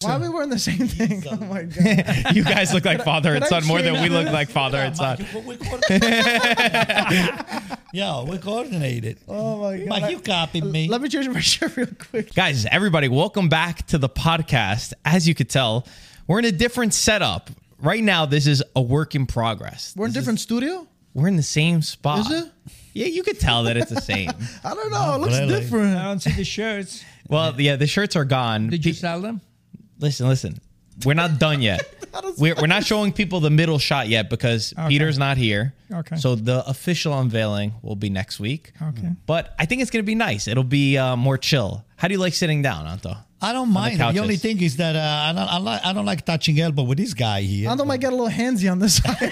Why are we wearing the same thing? Oh my God. You guys look like father and I son more than change we look this? like father and son. Yeah, we coordinated. Oh my God. Mike, you copied me. Let me change my shirt real quick. Guys, everybody, welcome back to the podcast. As you could tell, we're in a different setup. Right now, this is a work in progress. We're in different studio? We're in the same spot. Is it? Yeah, you could tell that it's the same. I don't know. It looks really. different. I don't see the shirts. Well, yeah, the shirts are gone. Did you sell them? Listen. We're not done yet. We're not showing people the middle shot yet because Peter's not here. Okay. So the official unveiling will be next week. Okay. But I think it's going to be nice. It'll be more chill. How do you like sitting down, Anto? I don't mind. The couches. only thing is that I don't like touching elbow with this guy here. Ando might get a little handsy on this side.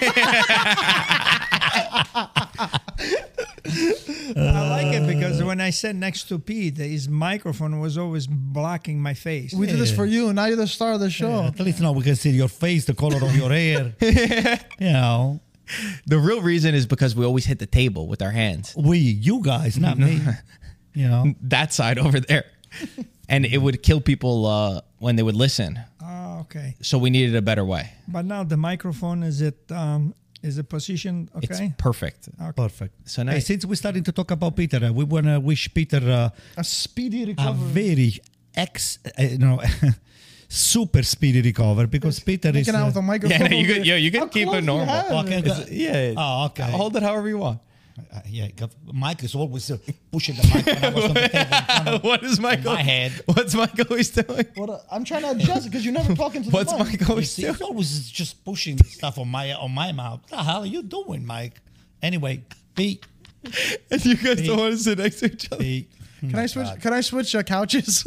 I like it because when I sat next to Pete, his microphone was always blocking my face. We did this for you, and now you're the star of the show. At least now we can see your face, the color of your hair. You know, The real reason is because we always hit the table with our hands. you guys, not me. You know, That side over there. And it would kill people when they would listen. Oh, okay. So we needed a better way. But now the microphone, is it positioned It's okay? perfect. perfect. So Hey, nice. since we started to talk about Peter, we want to wish Peter A speedy a recovery. very super speedy recovery because Peter is. Making out with a microphone. Yeah, no, you How can keep close it do you normal. have it? Okay, Yeah. Oh, okay. Hold it however you want. Yeah, Mike is always pushing the mic when I was on the table in front of What is Michael? my head. What's Michael always doing? What I'm trying to adjust it because you're never talking to What's the mic. Michael You always see, doing? he's always just pushing stuff on my mouth. What the hell are you doing, Mike? Anyway, Pete. And you guys don't want to sit next to each other. Pete. Can I switch? Can I switch couches?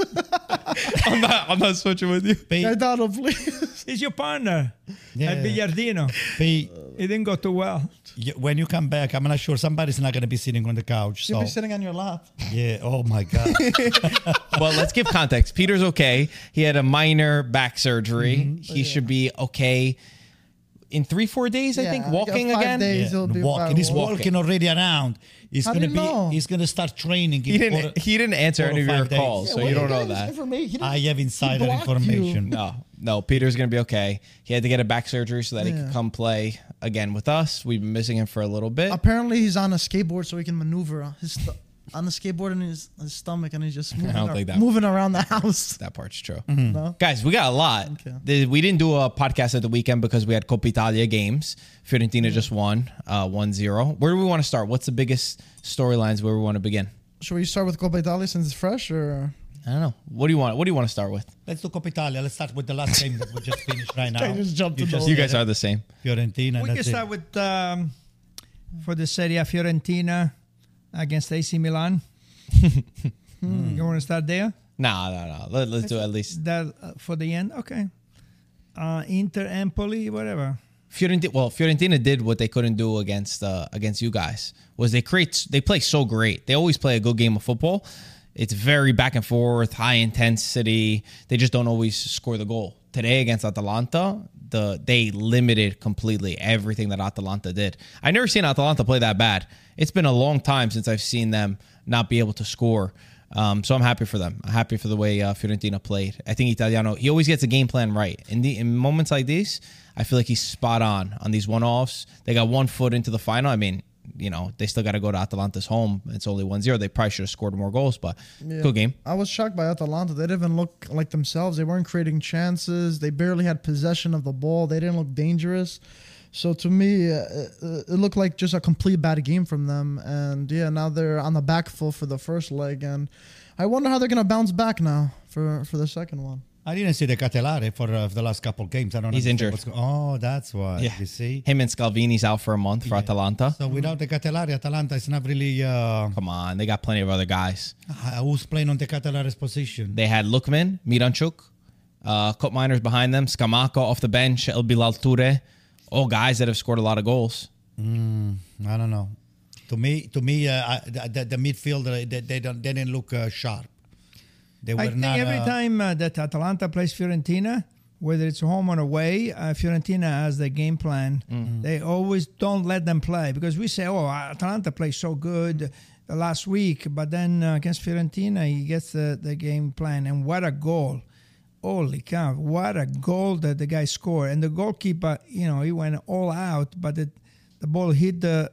I'm not switching with you. Pete. Donald, please. He's your partner Yeah. at Billardino. Pete. It didn't go too well. When you come back, I'm not sure somebody's not going to be sitting on the couch. You'll So be sitting on your lap. yeah. Oh my God. Well, let's give context. Peter's okay. He had a minor back surgery. He should be okay in 3-4 days, I think, walking 5 again. days, he'll be Walking. He's walking. walking already around. He's How going to do you know? be. He's going to start training. He didn't answer 4 or any of your 5 days. calls, so Where you are don't know getting this that. information? I have insider blocked information. No, Peter's going to be okay. He had to get a back surgery so that he Yeah. could come play again with us. We've been missing him for a little bit. Apparently, he's on a skateboard so he can maneuver on the skateboard in his stomach, and he's just moving around the house. That part's true. No? Guys, we got a lot. We didn't do a podcast at the weekend because we had Coppa Italia games. Fiorentina just won 1-0. Where do we want to start? What's the biggest storylines where we want to begin? Should we start with Coppa Italia since it's fresh, or I don't know. What do you want to start with? Let's do Coppa Italia. Let's start with the last game that we just finished right now. just jumped to You guys are the same. Fiorentina. We can That's it. start with for the Serie A Fiorentina against AC Milan. You want to start there? No. Let's do at least That for the end? Okay. Inter, Empoli, whatever. Fiorentina did what they couldn't do against you guys. Was they play so great. They always play a good game of football. It's very back and forth, high intensity. They just don't always score the goal. Today against Atalanta, they limited completely everything that Atalanta did. I've never seen Atalanta play that bad. It's been a long time since I've seen them not be able to score. So I'm happy for them. I'm happy for the way Fiorentina played. I think Italiano, he always gets a game plan right. In moments like these, I feel like he's spot on these one-offs. They got 1 foot into the final. I mean, they still got to go to Atalanta's home. It's only 1-0. They probably should have scored more goals, but good game. I was shocked by Atalanta. They didn't even look like themselves. They weren't creating chances. They barely had possession of the ball. They didn't look dangerous. So to me, it looked like just a complete bad game from them. And yeah, now they're on the back foot for the first leg. And I wonder how they're going to bounce back now for the second one. I didn't see the Catelare for the last couple of games. I don't know. He's injured. Oh, that's why. Yeah. You see? Him and Scalvini's out for a month for Atalanta. So without the Catelare, Atalanta is not really... Come on, they got plenty of other guys. who's playing on the Catalare's position? They had Lukman, Miranchuk, Cup Miners behind them, Scamacca off the bench, El Bilal Toure, all guys that have scored a lot of goals. I don't know. To me, the midfield they didn't look sharp. They were I think not. every time that Atalanta plays Fiorentina, whether it's home or away, Fiorentina has the game plan. They always don't let them play because we say, oh, Atalanta plays so good last week, but then against Fiorentina, he gets the game plan. And what a goal. holy cow, what a goal that the guy scored. And the goalkeeper, he went all out, but the ball hit the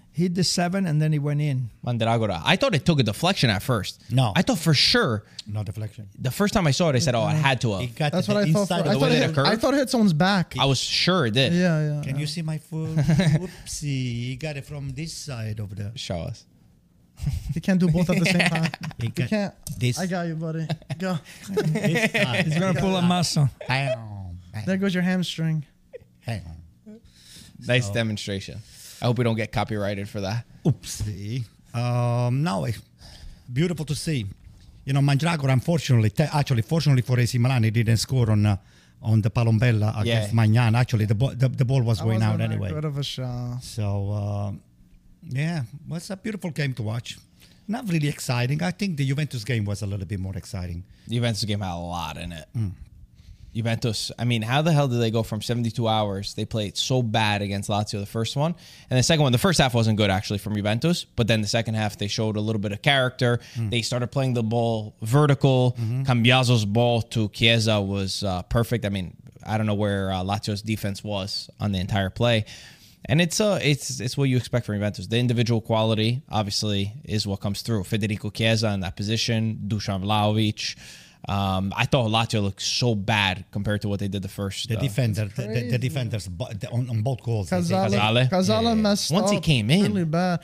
7 and then he went in. Mandragora. I thought it took a deflection at first. No. I thought for sure. No deflection. The first time I saw it, I said, "Oh, it had to He have." got That's the what I thought. inside of I the thought, way it that hit, it curved? I thought it hit someone's back. I was sure it did. Yeah. Can you see my foot? Whoopsie. He got it from this side of the... Show us. You can't do both at the same time. He You got can't. this, I got you, buddy. Go. this side. He's going to pull a muscle. Bam. There goes your hamstring. Bam. Nice demonstration. I hope we don't get copyrighted for that. Oopsie. No, beautiful to see. Mandragora, unfortunately, fortunately for AC Milan, he didn't score on the Palombella against Magnan. Actually, the ball was going out anyway. Good of a shot. So, yeah, it was a beautiful game to watch. Not really exciting. I think the Juventus game was a little bit more exciting. The Juventus game had a lot in it. Juventus, I mean, how the hell did they go from 72 hours? They played so bad against Lazio, the first one. And the second one, the first half wasn't good, actually, from Juventus. But then the second half, they showed a little bit of character. They started playing the ball vertical. Cambiaso's ball to Chiesa was perfect. I mean, I don't know where Lazio's defense was on the entire play. And it's what you expect from Juventus. The individual quality, obviously, is what comes through. Federico Chiesa in that position, Dusan Vlahovic. I thought Lazio looked so bad compared to what they did the first. The defenders on both goals. Casale messed Once up. he came in. really bad.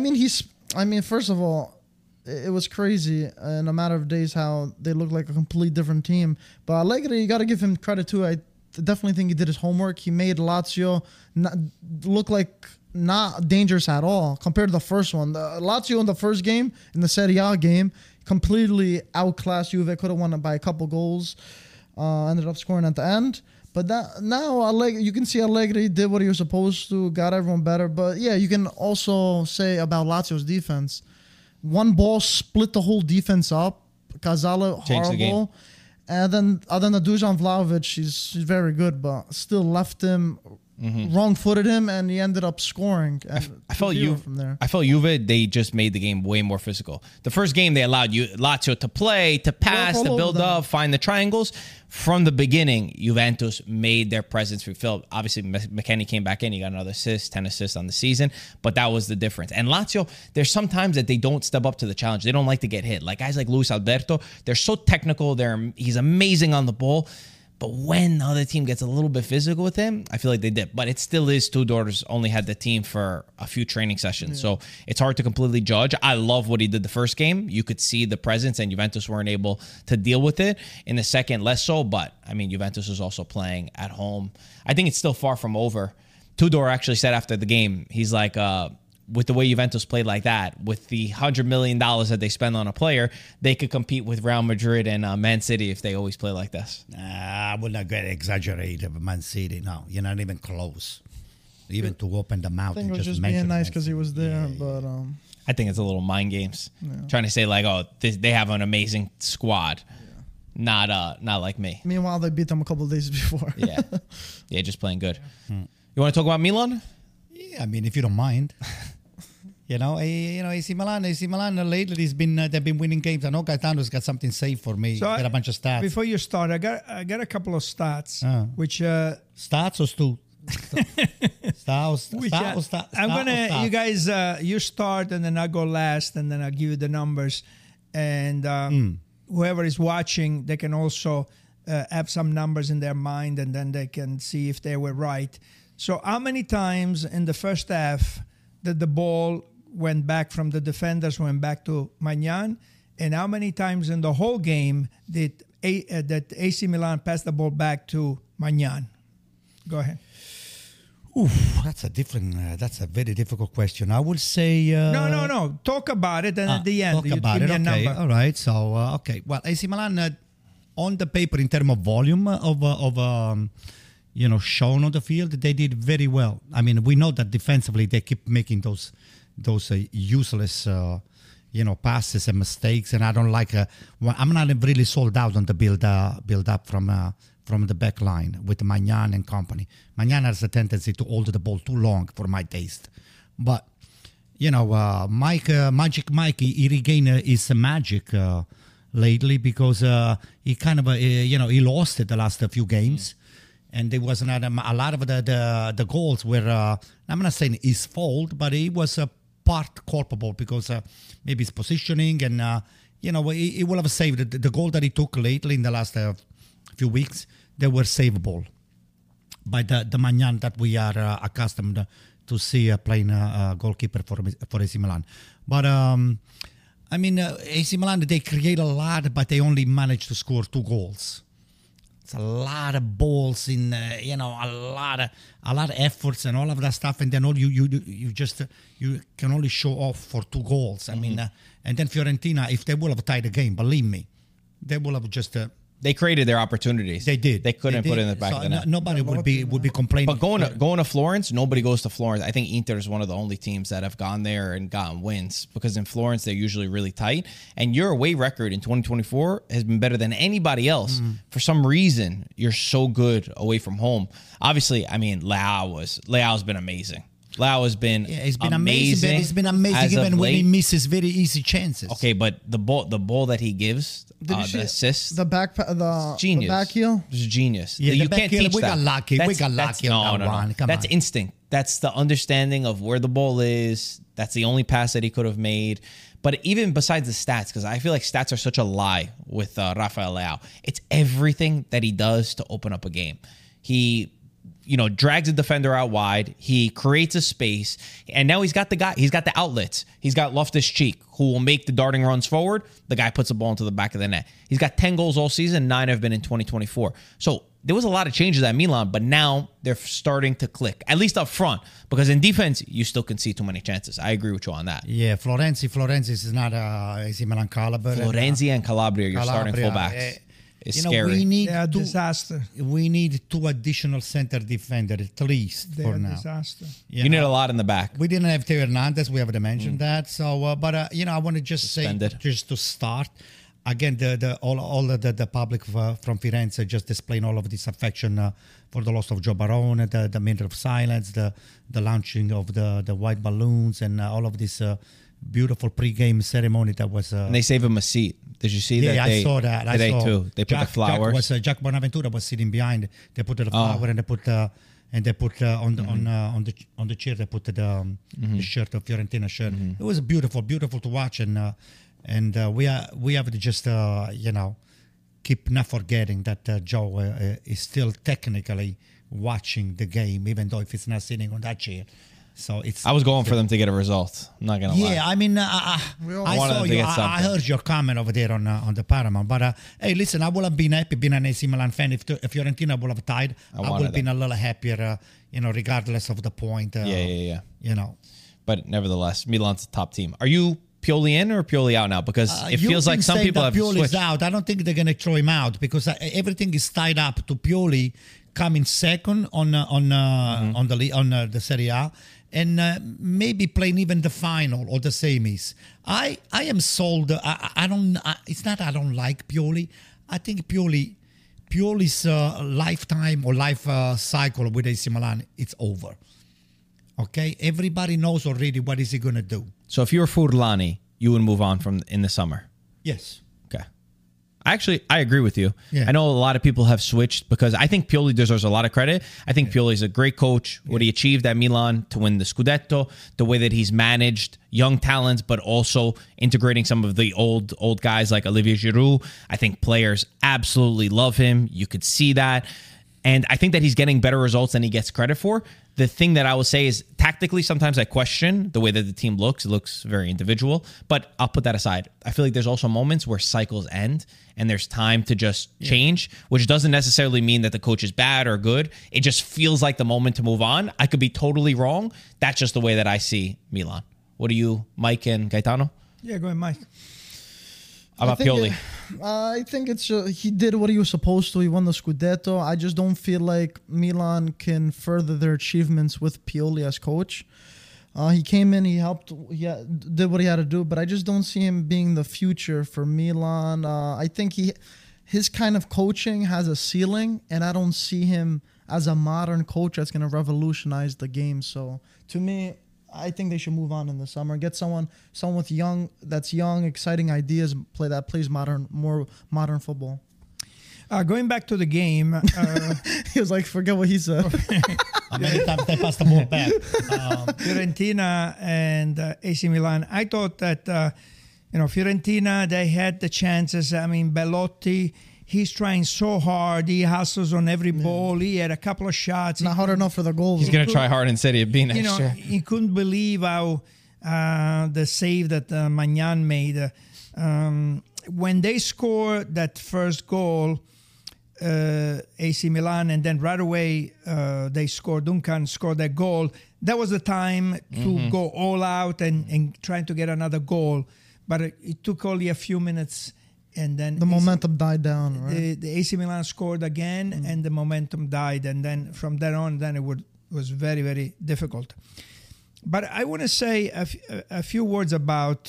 First of all, it was crazy in a matter of days how they looked like a complete different team. But Allegri, you got to give him credit too. I definitely think he did his homework. He made Lazio look like not dangerous at all compared to the first one. The Lazio in the first game, in the Serie A game, completely outclassed Juve. Could have won it by a couple goals. Ended up scoring at the end. But now you can see Allegri did what he was supposed to, got everyone better. But yeah, you can also say about Lazio's defense. One ball split the whole defense up. Casale, Changed the game. horrible. And then other than Dusan Vlahovic, she's very good, but still left him, wrong-footed him, and he ended up scoring. And I felt 2-0 from there. I felt Juve, they just made the game way more physical. The first game, they allowed Lazio to play, to pass, all to over build them. up, find the triangles. From the beginning, Juventus made their presence felt. Obviously, McKennie came back in. He got another assist, 10 assists on the season. But that was the difference. And Lazio, there's sometimes that they don't step up to the challenge. They don't like to get hit. Like guys like Luis Alberto, they're so technical. He's amazing on the ball. But when the other team gets a little bit physical with him, I feel like they dip. But it still is Tudor's only had the team for a few training sessions. So it's hard to completely judge. I love what he did the first game. You could see the presence, and Juventus weren't able to deal with it. In the second, less so. But, I mean, Juventus was also playing at home. I think it's still far from over. Tudor actually said after the game, he's like, with the way Juventus played like that, with the $100 million that they spend on a player, they could compete with Real Madrid and Man City if they always play like this. I would not exaggerate of Man City. No, you're not even close. Even to open the mouth I think and it was just just mention being nice Man because he City. was there. But I think it's a little mind games, trying to say like, oh, they have an amazing squad, not like me. meanwhile, they beat them a couple of days before. Yeah, just playing good. You want to talk about Milan? Yeah, I mean, if you don't mind. AC Milan lately they've been winning games. I know Gaetano's got something saved for me. Got a bunch of stats. Before you start, I got a couple of stats, which Stats or stu? I'm gonna. You guys, you start, and then I go last, and then I'll give you the numbers, and whoever is watching, they can also have some numbers in their mind, and then they can see if they were right. So, how many times in the first half did the ball went back from the defenders, went back to Magnan, and how many times in the whole game did that AC Milan passed the ball back to Magnan? Go ahead. Oof, that's a very difficult question. I would say No. Talk about it, and at the end, talk you about give it. me a Okay, number. all right. So okay, well, AC Milan on the paper in terms of volume of shown on the field, they did very well. I mean, we know that defensively they keep making those useless passes and mistakes, and I don't like. I'm not really sold out on the build up from the back line with Magnan and company. Magnan has a tendency to hold the ball too long for my taste, but Magic Mike, he regained his magic lately because he kind of he lost it the last few games, and there was not a lot of the goals were I'm not saying his fault, but he was part culpable because maybe his positioning and he will have saved the goal that he took lately in the last few weeks. They were savable by the Magnan that we are accustomed to see playing goalkeeper for AC Milan. But AC Milan, they create a lot, but they only manage to score 2 goals. It's a lot of balls in, a lot of efforts and all of that stuff, and then all you can only show off for 2 goals. I mean, and then Fiorentina, if they will have tied the game, believe me, they will have just. They created their opportunities. They did. They couldn't put it in the back of the net. Nobody would be complaining. But going to Florence, nobody goes to Florence. I think Inter is one of the only teams that have gone there and gotten wins because in Florence they're usually really tight. And your away record in 2024 has been better than anybody else. For some reason, you're so good away from home. Obviously, I mean, Leao's been amazing. Leao has been it's been amazing. But it's been amazing even when he misses very easy chances. Okay, but the ball that he gives, the assist, genius. The back heel, it's genius. Yeah, you can't teach that. Got lucky. We got lucky on that one. Come that's on. instinct. That's the understanding of where the ball is. That's the only pass that he could have made. But even besides the stats, because I feel like stats are such a lie with Rafael Leao, it's everything that he does to open up a game. He drags a defender out wide. He creates a space. And now he's got the outlets. He's got Loftus-Cheek, who will make the darting runs forward. The guy puts the ball into the back of the net. He's got 10 goals all season. 9 have been in 2024. So there was a lot of changes at Milan, but now they're starting to click, at least up front. Because in defense, you still can see too many chances. I agree with you on that. Yeah, Florenzi is not AC Milan caliber. Florenzi and Calabria, you're starting fullbacks. It's scary. Disaster. We need 2 additional center defenders at least for now. Disaster. You need a lot in the back. We didn't have Theo Hernandez. We haven't mentioned that. So, but I want to just Suspended. say, just to start, again, all the public from Firenze just displaying all of this affection for the loss of Joe Barone, the minute of silence, the launching of the white balloons, and all of this beautiful pre-game ceremony that was. And they save him a seat. Did you see that? Yeah, I saw that. Today too. They put the flowers. Jack Bonaventura was sitting behind. They put the flower and they put on the chair. They put the shirt, the Fiorentina shirt. It was beautiful to watch, and we have to just keep not forgetting that Joe is still technically watching the game, even though if it's not sitting on that chair. So I was going for them to get a result. I'm not gonna lie. Yeah, I mean, I saw you. I heard your comment over there on the Paramount. But hey, listen, I would have been happy being an AC Milan fan if Fiorentina would have tied. I would have been a little happier, regardless of the point. Yeah. But nevertheless, Milan's the top team. Are you Pioli in or Pioli out now? Because it feels like some people have Pioli's switched. out. I don't think they're gonna throw him out because everything is tied up to Pioli coming second on the Serie A. And maybe playing even the final or the semis. I am sold. I don't. It's not. I don't like Pioli. I think Pioli's lifetime or life cycle with AC Milan, it's over. Okay, everybody knows already what is he gonna do. So if you were Furlani, you would move on from in the summer. Yes. Okay. Actually, I agree with you. Yeah. I know a lot of people have switched because I think Pioli deserves a lot of credit. I think Pioli is a great coach. What he achieved at Milan to win the Scudetto, the way that he's managed young talents, but also integrating some of the old guys like Olivier Giroud. I think players absolutely love him. You could see that. And I think that he's getting better results than he gets credit for. The thing that I will say is tactically, sometimes I question the way that the team looks. It looks very individual, but I'll put that aside. I feel like there's also moments where cycles end and there's time to just change, which doesn't necessarily mean that the coach is bad or good. It just feels like the moment to move on. I could be totally wrong. That's just the way that I see Milan. What do you, Mike and Gaetano? Yeah, go ahead, Mike. How about Pioli? I think it's he did what he was supposed to. He won the Scudetto. I just don't feel like Milan can further their achievements with Pioli as coach. He came in, he helped, did what he had to do, but I just don't see him being the future for Milan. I think his kind of coaching has a ceiling, and I don't see him as a modern coach that's going to revolutionize the game. So to me, I think they should move on in the summer. Get someone with young, exciting ideas, that plays more modern football. Going back to the game, He was like, forget what he said. How many times they passed the ball back? Fiorentina and AC Milan. I thought that Fiorentina, they had the chances. I mean, Belotti, he's trying so hard. He hustles on every ball. He had a couple of shots. Not hard enough for the goals. He's going to try hard in Serie B next year. He couldn't believe how the save that Magnan made. When they scored that first goal, AC Milan, and then right away Duncan scored that goal. That was the time to go all out and trying to get another goal. But it took only a few minutes, and then the momentum died down. Right? The AC Milan scored again, and the momentum died. And then from then on, it was very, very difficult. But I want to say a few words about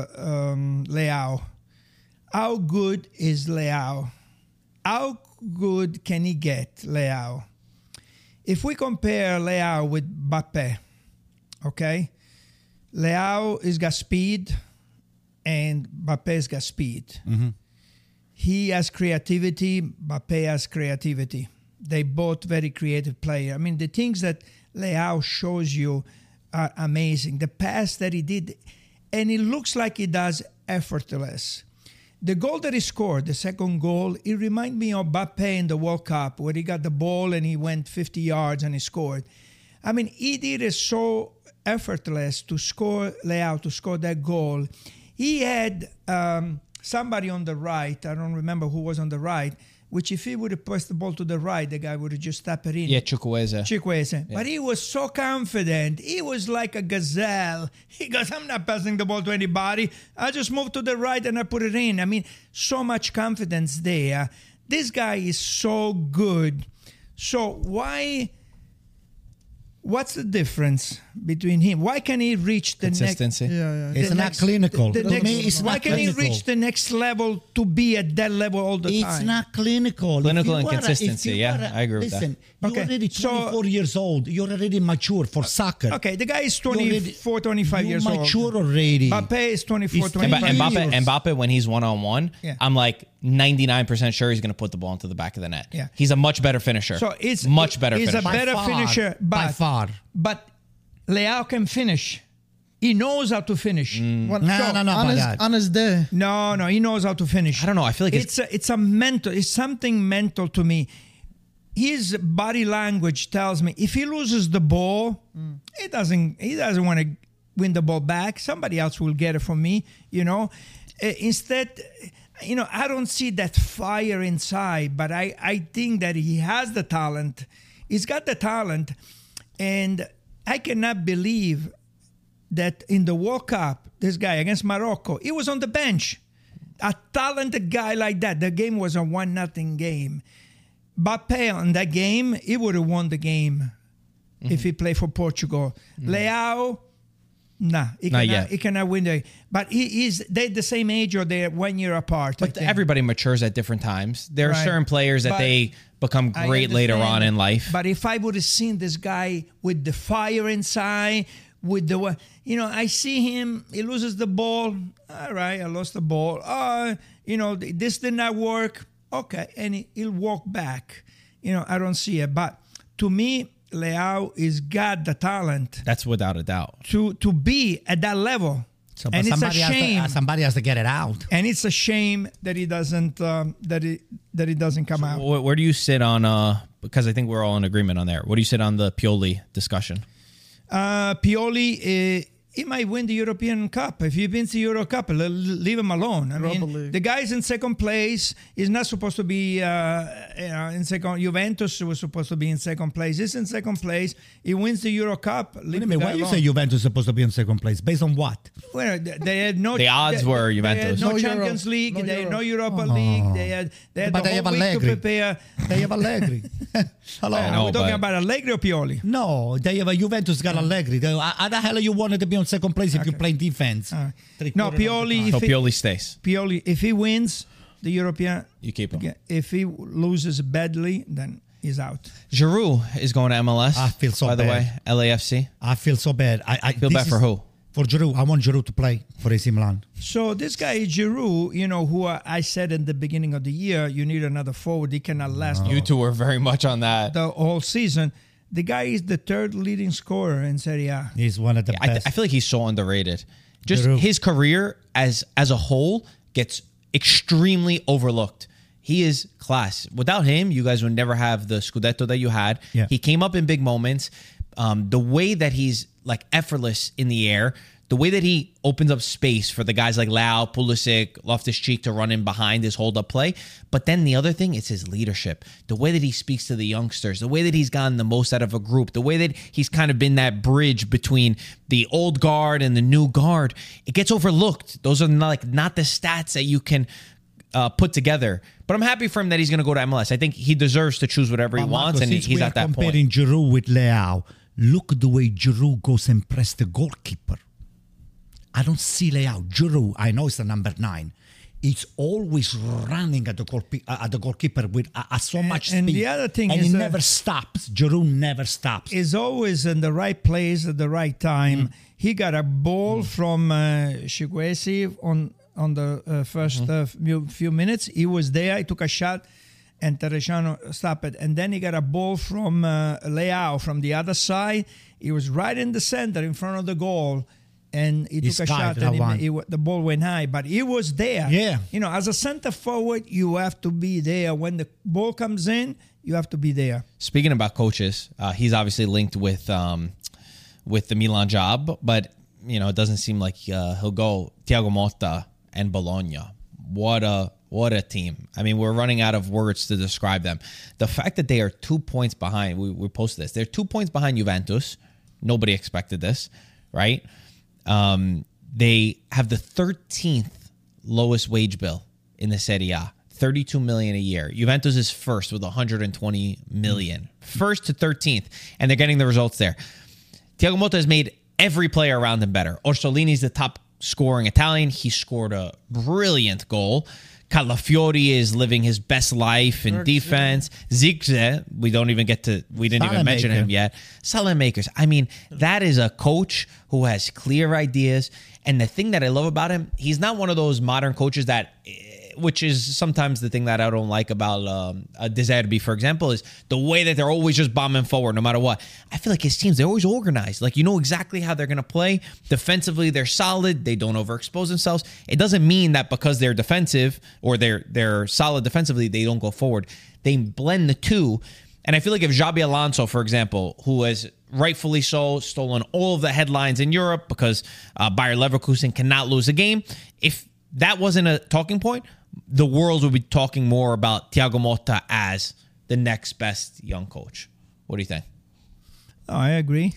Leao. How good is Leao? How good can he get, Leao? If we compare Leao with Mbappe, okay? Leao has got speed and Mbappe's got speed. Mm-hmm. He has creativity, Mbappe has creativity. They both very creative players. I mean, the things that Leao shows you are amazing. The pass that he did, and it looks like he does effortless. The goal that he scored, the second goal, it reminded me of Mbappe in the World Cup where he got the ball and he went 50 yards and he scored. I mean, he did it so effortless to score that goal. He had somebody on the right, I don't remember who was on the right, which if he would have pressed the ball to the right, the guy would have just tapped it in. Yeah, Chukwueze. Yeah. But he was so confident. He was like a gazelle. He goes, I'm not passing the ball to anybody. I just move to the right and I put it in. I mean, so much confidence there. This guy is so good. So what's the difference between him? Why can he reach the consistency? It's not clinical. Why can he reach the next level to be at that level all the time? It's not clinical. Clinical and consistency. I agree with that. You're already 24 years old. You're already mature for soccer. Okay, the guy is 24, 25 years old. You're mature already. Mbappe is 24, He's 25 years. Mbappe, when he's one-on-one, I'm like 99% sure he's going to put the ball into the back of the net. Yeah. He's a much better finisher. So he's a better finisher. By far. But Leao can finish. He knows how to finish. Well, No. On his day. No, he knows how to finish. I don't know. I feel like it's a mental. It's something mental to me. His body language tells me if he loses the ball, he doesn't want to win the ball back. Somebody else will get it from me. Instead, I don't see that fire inside. But I think that he has the talent. He's got the talent, and I cannot believe that in the World Cup, this guy against Morocco, he was on the bench. A talented guy like that. The game was a 1-0 game. Mbappe on that game, he would have won the game if he played for Portugal. Leao, he cannot win the. But they're the same age or they're 1 year apart. But everybody matures at different times. There are certain players that they become great later on in life. But if I would have seen this guy with the fire inside, with the, I see him, he loses the ball. All right, I lost the ball. This did not work. Okay, and he'll walk back. I don't see it. But to me, Leao has got the talent. That's without a doubt. To be at that level. So, and it's a shame. Somebody has to get it out. And it's a shame that he doesn't that he doesn't come out. Where do you sit on? Because I think we're all in agreement on there. Where do you sit on the Pioli discussion? Pioli, he might win the European Cup. If he wins the Euro Cup, leave him alone. I mean, the guy's in second place. He's not supposed to be in second. Juventus was supposed to be in second place. He's in second place. He wins the Euro Cup. Why do you say Juventus is supposed to be in second place? Based on what? Well, they had no. The odds were Juventus. They had no Champions League. They had no Europa League. They had but the whole week to prepare. They have Allegri. Hello. We're talking about Allegri or Pioli? No, they have a Juventus got Allegri. How the hell you wanted to be on second place if you play defense? No, Pioli. Pioli stays. Pioli, if he wins the European, you keep him. If he loses badly, then is out. Giroud is going to MLS. I feel so by the way, bad. LAFC. I feel so bad. I Feel this bad for is- who? For Giroud. I want Giroud to play for AC Milan. So this guy Giroud, who I said in the beginning of the year, you need another forward. He cannot last You two were very much on that. the whole season. The guy is the third leading scorer in Serie A. He's one of the best. I feel like he's so underrated. Just Giroud. his career as a whole gets extremely overlooked. He is class. Without him, you guys would never have the Scudetto that you had. Yeah. He came up in big moments. The way that he's like effortless in the air, the way that he opens up space for the guys like Leao, Pulisic, Loftus-Cheek to run in behind his hold-up play. But then the other thing is his leadership. The way that he speaks to the youngsters, the way that he's gotten the most out of a group, the way that he's kind of been that bridge between the old guard and the new guard. It gets overlooked. Those are not the stats that you can put together. But I'm happy for him that he's going to go to MLS. I think he deserves to choose whatever he But wants, Marco, and since he's we at are that point. comparing Giroud with Leao, look the way Giroud goes and press the goalkeeper. I don't see Leao. Giroud, I know it's the number 9. It's always running at the goalkeeper with so much speed. And the other thing and is he that- never stops. Giroud never stops. Is always in the right place at the right time. He got a ball from Chiguesi on the first few minutes. He was there. He took a shot, and Teresiano stopped it. And then he got a ball from Leao from the other side. He was right in the center, in front of the goal, and he took a shot, that one. and the ball went high. But he was there. Yeah. As a center forward, you have to be there. When the ball comes in, you have to be there. Speaking about coaches, he's obviously linked with the Milan job, but it doesn't seem like he'll go. Thiago Motta and Bologna. What a team. I mean, we're running out of words to describe them. The fact that they are 2 points behind, we posted this. They're 2 points behind Juventus. Nobody expected this, right? They have the 13th lowest wage bill in the Serie A. 32 million a year. Juventus is first with 120 million. First to 13th, and they're getting the results there. Thiago Motta has made every player around him better. Orsolini's the top scoring Italian. He scored a brilliant goal. Calafiori is living his best life in defense. Zirkzee, we didn't even mention him yet. Salamakers. I mean, that is a coach who has clear ideas. And the thing that I love about him, he's not one of those modern coaches which is sometimes the thing that I don't like about De Zerbi, for example, is the way that they're always just bombing forward no matter what. I feel like his teams, they're always organized. Like, you know exactly how they're going to play. Defensively, they're solid. They don't overexpose themselves. It doesn't mean that because they're defensive or they're solid defensively, they don't go forward. They blend the two. And I feel like if Xabi Alonso, for example, who has rightfully so stolen all of the headlines in Europe because Bayer Leverkusen cannot lose a game, if that wasn't a talking point, the world would be talking more about Thiago Motta as the next best young coach. What do you think? I agree.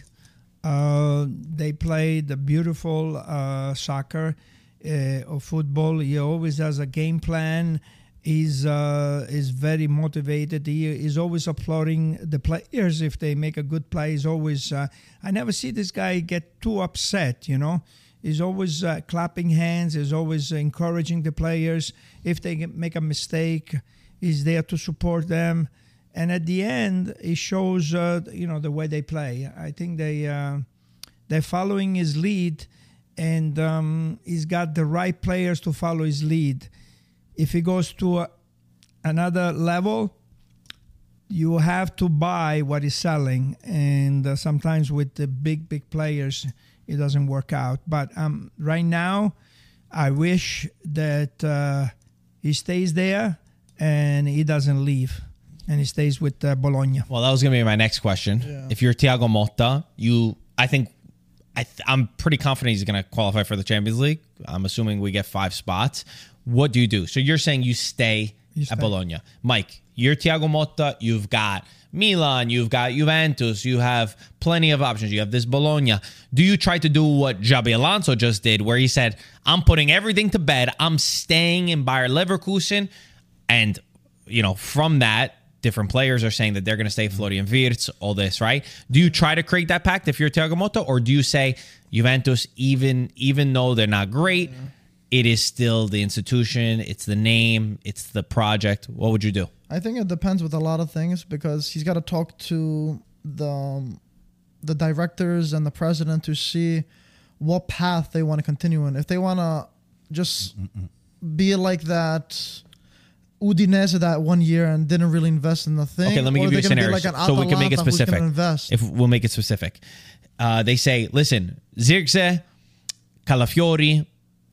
They play the beautiful soccer or football. He always has a game plan. He's very motivated. He is always applauding the players if they make a good play. He's always. I never see this guy get too upset. He's always clapping hands. He's always encouraging the players. If they make a mistake, he's there to support them. And at the end, he shows, the way they play. I think they're following his lead, and he's got the right players to follow his lead. If he goes to another level, you have to buy what he's selling. And sometimes with the big players, it doesn't work out. But right now, I wish that he stays there and he doesn't leave. And he stays with Bologna. Well, that was going to be my next question. Yeah. If you're Thiago Motta, I'm pretty confident he's going to qualify for the Champions League. I'm assuming we get 5 spots. What do you do? So you're saying you stay at Bologna. Mike, you're Thiago Motta. You've got Milan. You've got Juventus. You have plenty of options. You have this Bologna. Do you try to do what Xabi Alonso just did, where he said, I'm putting everything to bed. I'm staying in Bayer Leverkusen. And, from that, different players are saying that they're going to stay. Florian Wirtz, all this, right? Do you try to create that pact if you're Thiago Motta, or do you say Juventus, even though they're not great, it is still the institution, it's the name, it's the project? What would you do? I think it depends with a lot of things because he's got to talk to the directors and the president to see what path they want to continue in. If they want to just be like that Udinese that 1 year and didn't really invest in the thing. Okay, let me or give you a they're gonna be scenario like an so we can make it Atalanta who's gonna specific. invest. If we'll make it specific, they say, listen, Zirkzee, Calafiori,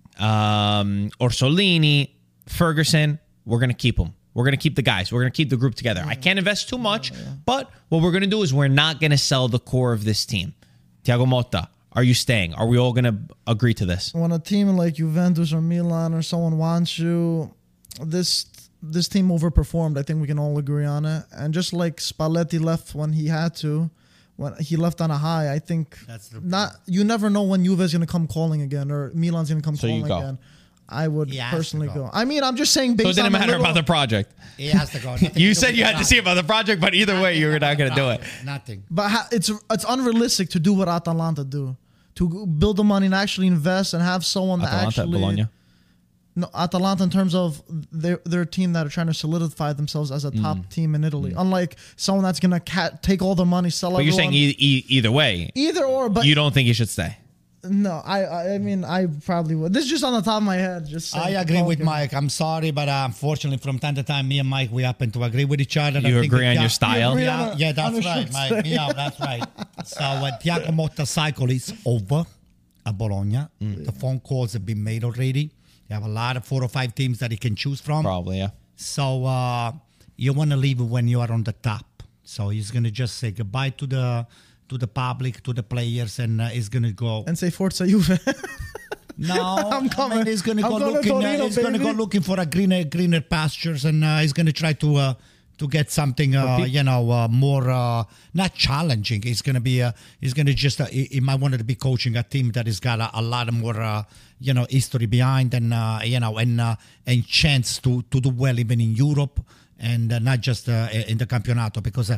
Orsolini, Ferguson, we're gonna keep them. We're going to keep the guys. We're going to keep the group together. I can't invest too much, but what we're going to do is we're not going to sell the core of this team. Thiago Motta, are you staying? Are we all going to agree to this? When a team like Juventus or Milan or someone wants you, this team overperformed. I think we can all agree on it. And just like Spalletti left when he had to, when he left on a high, I think you never know when Juve is going to come calling again or Milan's going to come calling again. I would personally go. I mean, I'm just saying based on So it didn't matter about the project. He has to go. You said you had to see about the project, but either way, you were not going to do it. Nothing. But it's unrealistic to do what Atalanta do. To build the money and actually invest and have someone that actually... Bologna. No, Atalanta in terms of their team that are trying to solidify themselves as a top team in Italy. Unlike someone that's going to take all the money, sell But everyone. you're saying either way. Either or, but... You don't think he should stay? No, I mean, I probably would. This is just on the top of my head. Just I agree with Mike. I'm sorry, but unfortunately, from time to time, me and Mike, we happen to agree with each other. You agree on your style? Yeah, that's right, Mike. Yeah, that's right. So Thiago Motta's cycle is over at Bologna. The phone calls have been made already. You have a lot of 4 or 5 teams that he can choose from. Probably, yeah. So you want to leave when you are on the top. So he's going to just say goodbye to the public, to the players, and he's going to go. And say Forza Juve. No, I'm coming. He's going to go I'm looking. Torino, He's going to go baby. looking for a greener pastures, and he's going to try to get something, more not challenging. He's going to be. He's going to just. He might want to be coaching a team that has got a lot more, history behind, and and chance to do well even in Europe, and not just in the Campionato, because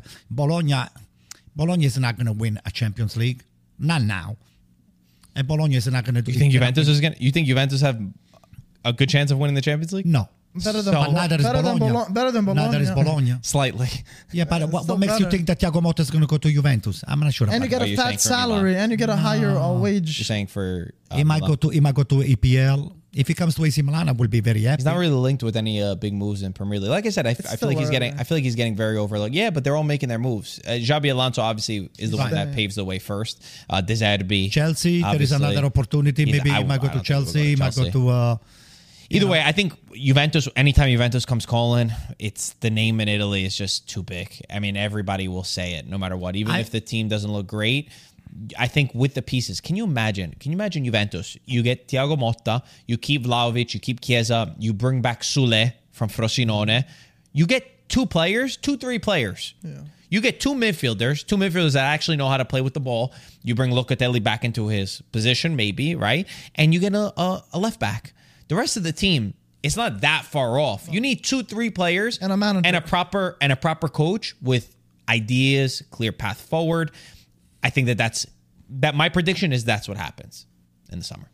Bologna is not going to win a Champions League, not now. And Bologna is not going to do. You think Juventus is going? You think Juventus have a good chance of winning the Champions League? No. Better than So- Bologna. Neither is Bologna. Better than Bologna. Neither is Bologna. Slightly. Yeah, but what still makes you better. think that Thiago Motta is going to go to Juventus? I'm not sure And about you get that. a you're saying fat for Milan. salary, and you get a higher You're wage. saying for He might Milan. go to EPL. If he comes to AC Milan, I will be very happy. He's not really linked with any big moves in Premier League. Like I said, I feel still like he's early. getting. I feel like he's getting very overlooked. Yeah, but they're all making their moves. Xabi Alonso obviously is the one that paves the way first. De Zerbi, Chelsea, there is obviously. another opportunity. He's- Maybe I he might go don't to think he'll Chelsea. He might go Chelsea. to. Either way, I think Juventus. Anytime Juventus comes calling, it's the name in Italy is just too big. I mean, everybody will say it, no matter what. Even if the team doesn't look great, I think with the pieces, can you imagine? Can you imagine Juventus? You get Thiago Motta, you keep Vlahovic, you keep Chiesa, you bring back Sule from Frosinone, you get 3 players. Yeah. You get 2 midfielders that actually know how to play with the ball. You bring Locatelli back into his position, maybe, right? And you get a left back. The rest of the team, it's not that far off. You need 2-3 players And a manager. and a proper coach with ideas, clear path forward. I think that's my prediction is that's what happens in the summer.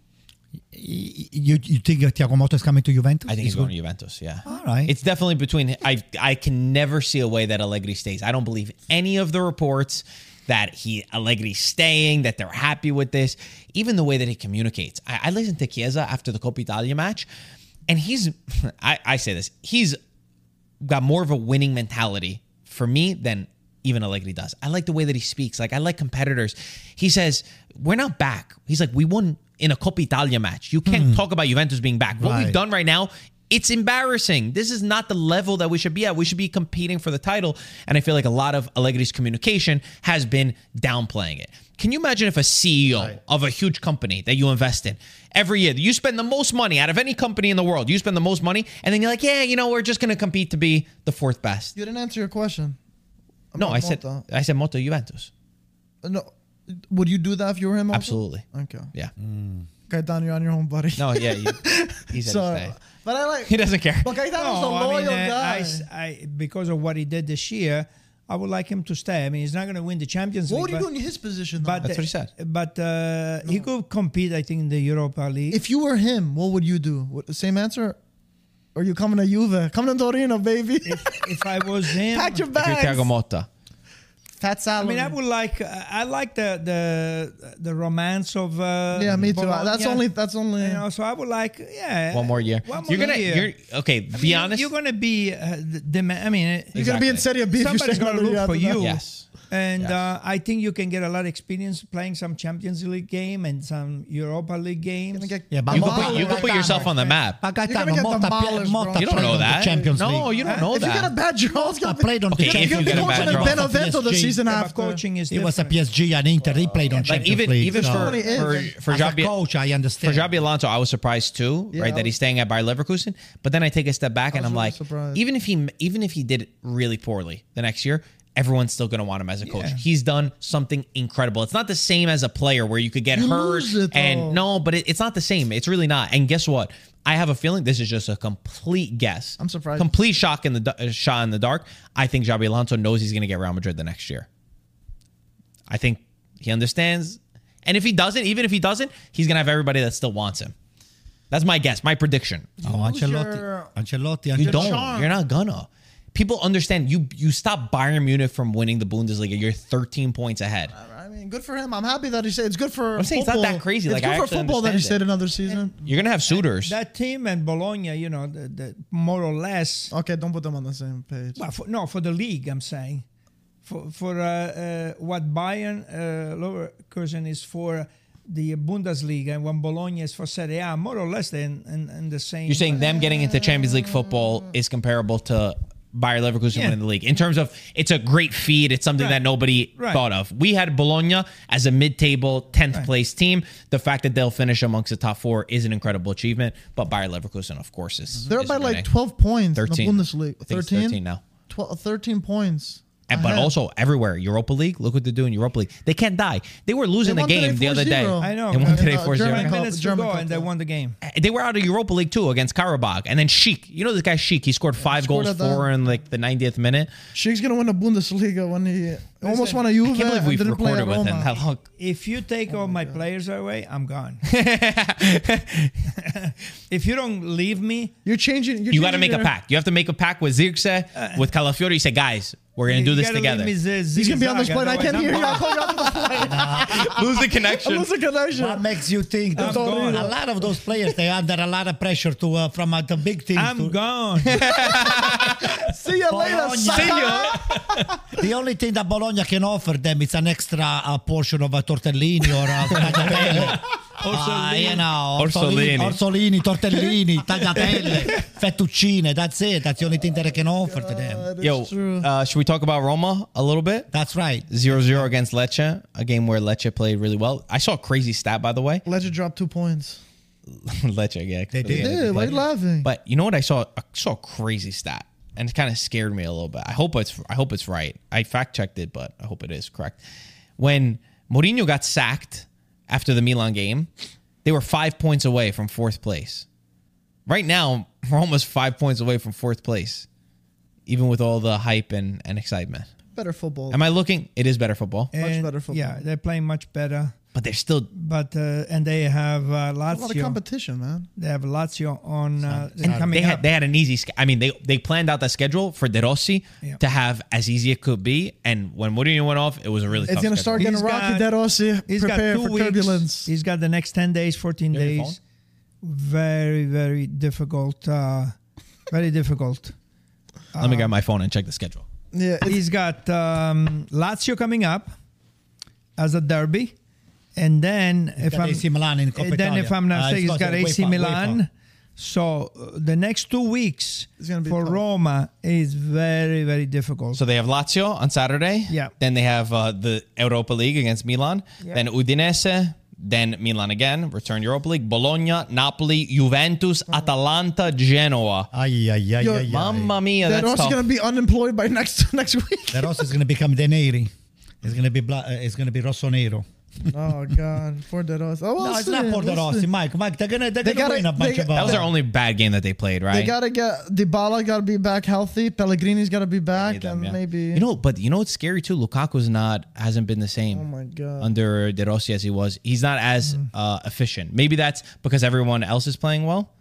You think Thiago Motta is coming to Juventus? I think he's going to Juventus. Yeah. All right. It's definitely between. I can never see a way that Allegri stays. I don't believe any of the reports that Allegri's staying, that they're happy with this. Even the way that he communicates. I listened to Chiesa after the Coppa Italia match, and I say this, he's got more of a winning mentality for me than even Allegri does. I like the way that he speaks. Like, I like competitors. He says, we're not back. He's like, we won in a Coppa Italia match. You can't talk about Juventus being back. What we've Right. done right now, it's embarrassing. This is not the level that we should be at. We should be competing for the title. And I feel like a lot of Allegri's communication has been downplaying it. Can you imagine if a CEO of a huge company that you invest in every year, you spend the most money out of any company in the world, you spend the most money, and then you're like, yeah, we're just going to compete to be the 4th best. You didn't answer your question. No, about I said Motta. Motta Juventus. No. Would you do that if you were him? Also? Absolutely. Okay. Yeah. Gaetano, you're on your own, buddy. No, yeah. He said So, to stay. but I like. He doesn't care. But Gaetano's a loyal guy. I because of what he did this year, I would like him to stay. I mean, he's not going to win the Champions What League. would you do in his position? Though? That's what he said. But he could compete, I think, in the Europa League. If you were him, what would you do? Same answer? Or you coming to Juve? Coming to Torino, baby. If I was him, Pack your If you're bags. Thiago Motta. Fat I salary. mean, I would like. I like the romance of. Yeah, me too. Bologna. That's only. You know, so I would like. Yeah, One more year. One more You're gonna. year. You're okay. Be honest. You're gonna be. I mean, You're gonna be in Exactly. Serie B. If you somebody's stay gonna another year look for after that. you. Yes. And Yes. I think you can get a lot of experience playing some Champions League game and some Europa League games. Gonna get Yeah, but You can demolished. put, you can put yourself on the map. But You're Gaetano, gonna get Motta, demolished, bro. Motta You don't played know on the that. Champions No, League. you don't know If you get a that. bad draw, it's I gonna be. played on the Okay, if You're you Champions gonna get be a bad coaching draw. at Benevento the PSG. season Yeah, but after. coaching is He was a different. PSG and Inter. He played on Like Champions League. even so for as a Xabi, coach, I for understand. Xabi Alonso, I was surprised too, Yeah, right? I That he's was- staying at Bayer Leverkusen. But then I take a step back and was I'm really like, surprised. even if he did really poorly the next year, everyone's still going to want him as a coach. Yeah. He's done something incredible. It's not the same as a player where you could get You hurt lose it, though. and no, but it's not the same. It's really not. And guess what? I have a feeling this is just a complete guess. I'm surprised. Complete shot in the dark. I think Xabi Alonso knows he's going to get Real Madrid the next year. I think he understands. And if he doesn't, even if he doesn't, he's going to have everybody that still wants him. That's my guess, my prediction. Oh, Who's Ancelotti. your- Ancelotti. You don't. charm. You're not gonna. People understand you stop Bayern Munich from winning the Bundesliga. You're 13 points ahead. I mean, good for him. I'm happy that he said it's good for. I'm saying it's not football. that crazy. It's Like, good I for actually football that he understand stayed it. another season. You're gonna have suitors. That team and Bologna, you know, the more or less. Okay, don't put them on the same page. Well, for the league, I'm saying, for what Bayern Leverkusen is for the Bundesliga and when Bologna is for Serie A, more or less they're in the same. You're saying them getting into Champions League football is comparable to Bayer Leverkusen Yeah. winning the league in terms of it's a great feat. It's something Right. that nobody Right. thought of. We had Bologna as a mid-table 10th Right. place team. The fact that they'll finish amongst the top four is an incredible achievement. But Bayer Leverkusen, of course, They're is by winning. like 12 points 13. in the Bundesliga. I think it's 13? 13 now. 13 points. But ahead. also everywhere, Europa League. Look what they're doing. Europa League. They can't die. They were losing They the won today game the other day. 4-0. I know. They won today In, 4-0. German 5 Cup, minutes to German go Cup, and they yeah. won the game. They were out of Europa League too against Karabakh. And then Sheik. You know this guy Sheik. He scored 5 scored goals, at the- 4 in like the 90th minute. Sheik's gonna win the Bundesliga when he almost won a Juve. I can't believe and we've didn't play recorded at with him Roma. that long. If you take all my players away, I'm gone. If you don't leave me, You're changing. You got to make a pact. You have to make a pact with Zirkse, with Calafiori. You say, guys, we're going to do you this gotta together. leave me He's gonna be on this zigzag, plane. I can't otherwise hear I'm you. gone. I'll call you off the plane. Lose the connection. Lose the connection. What makes you think that gone. a lot of those players they are under a lot of pressure to from the big teams? I'm to, gone. See you later. Bologna. sucker. The only thing that Bologna can offer them is an extra portion of a tortellini or a tagliatelle. You know, Orsolini. orsolini, tortellini, tagliatelle, fettuccine. That's it. That's the only thing that I can offer to them. That is Yo, true. should we talk about Roma a little bit? That's right. 0-0 against Lecce, a game where Lecce played really well. I saw a crazy stat, by the way. Legend dropped 2 points. Lecce, yeah. They did. Yeah, why are you laughing? But you know what I saw? I saw a crazy stat, and it kind of scared me a little bit. I hope it's right. I fact checked it, but I hope it is correct. When Mourinho got sacked after the Milan game, they were 5 points away from 4th place. Right now, we're almost 5 points away from 4th place, even with all the hype and excitement. Better football. Am I looking? It is better football, And, better football. Yeah, they're playing much better. but they're still. But and they have a lot of Lazio. competition, man. They have Lazio on And coming they up. had an easy. I mean, they planned out that schedule for De Rossi Yeah. to have as easy it could be. And when Mourinho went off, it was a really. It's tough gonna schedule. start getting He's rocky. got- De Rossi, He's got prepare 2 for weeks. turbulence. He's got the next 10 days, 14 You have your days. Very, very difficult. Very difficult. Let me grab my phone and check the schedule. Yeah, He's got Lazio coming up as a derby. And then, if got I'm, AC Milan in Coppa then Italia. if I'm not mistaken, he's it's got way AC far- way Milan. far. So the next 2 weeks It's gonna be for tough. Roma is very, very difficult. So they have Lazio on Saturday. Yeah. Then they have the Europa League against Milan. Yeah. Then Udinese. Then Milan again. Return Europa League. Bologna, Napoli, Juventus, Atalanta, Genoa. Ay, ay, ay, Yo, ay, ay. Mamma mia, De that's Rossi's tough. gonna be unemployed by next week. De Rossi is going to become De Neri. It's going to be it's going to be Rossonero. Oh God, for De Rossi. Oh, we'll No, it's see, not for De we'll Rossi, see. Mike. They're gonna gotta- win a bunch they- of. That was their only bad game that they played, right? They gotta get Dybala. Got to be back healthy. Pellegrini's got to be back, Need them, and yeah. maybe. But you know what's scary too? Lukaku's hasn't been the same. Oh my God. Under De Rossi as he was. He's not as efficient. Maybe that's because everyone else is playing well.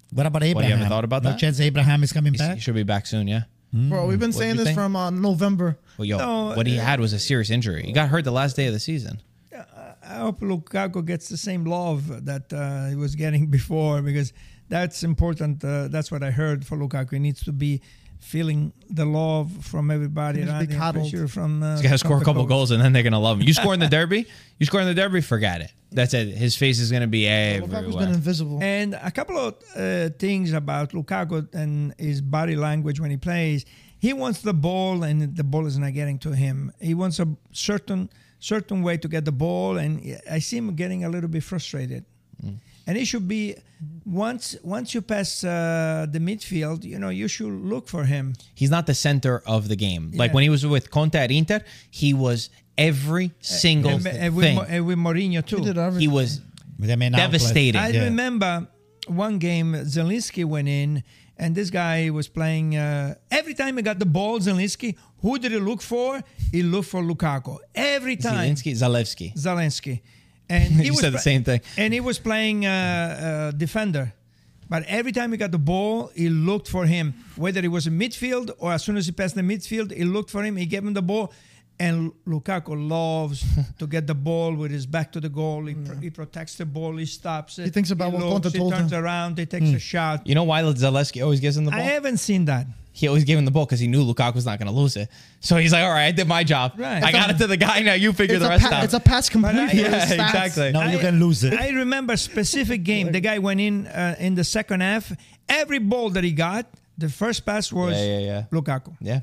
What about Abraham? What, you ever thought about no that? chance Abraham is coming He back? should be back soon, yeah. Bro, we've been What do saying you this think? from November. Well, yo, No, what he had was a serious injury. He got hurt the last day of the season. I hope Lukaku gets the same love that he was getting before, because that's important. That's what I heard for Lukaku. He needs to be feeling the love from everybody He needs to around be him. coddled. Pressure from He's got to score a the couple coach. goals and then they're going to love him. You score in the derby? You score in the derby? Forget it. That's it. His face is going to be Lukaku's been everywhere. invisible. And a couple of things about Lukaku and his body language when he plays. He wants the ball, and the ball is not getting to him. He wants a certain way to get the ball, and I see him getting a little bit frustrated. And it should be once you pass the midfield, you should look for him. He's not the center of the game. Like Yeah. when he was with Conte at Inter, he was every single And thing. with Mourinho too. He did everything. He was They made an outlet. devastating. I Yeah. remember one game Zelensky went in, and this guy was playing. Every time he got the ball, Zelensky, who did he look for? He looked for Lukaku. Every time. Zalewski. Zelensky. And he You was said the same thing. And he was playing defender. But every time he got the ball, he looked for him. Whether it was in midfield or as soon as he passed the midfield, he looked for him. He gave him the ball. And Lukaku loves to get the ball with his back to the goal. He protects the ball. He stops it. He thinks about what looks, Conte he told turns him. around. He takes a shot. You know why Zalewski always gives him the ball? I haven't seen that. He always gave him the ball because he knew Lukaku was not going to lose it. So he's like, all right, I did my job. Right. I got it to the guy. Now you figure the rest out. It's a pass complete. But I- for his yeah, stats. exactly. No, you can lose it. I remember a specific game. The guy went in the second half. Every ball that he got, the first pass was Yeah. Lukaku. Yeah.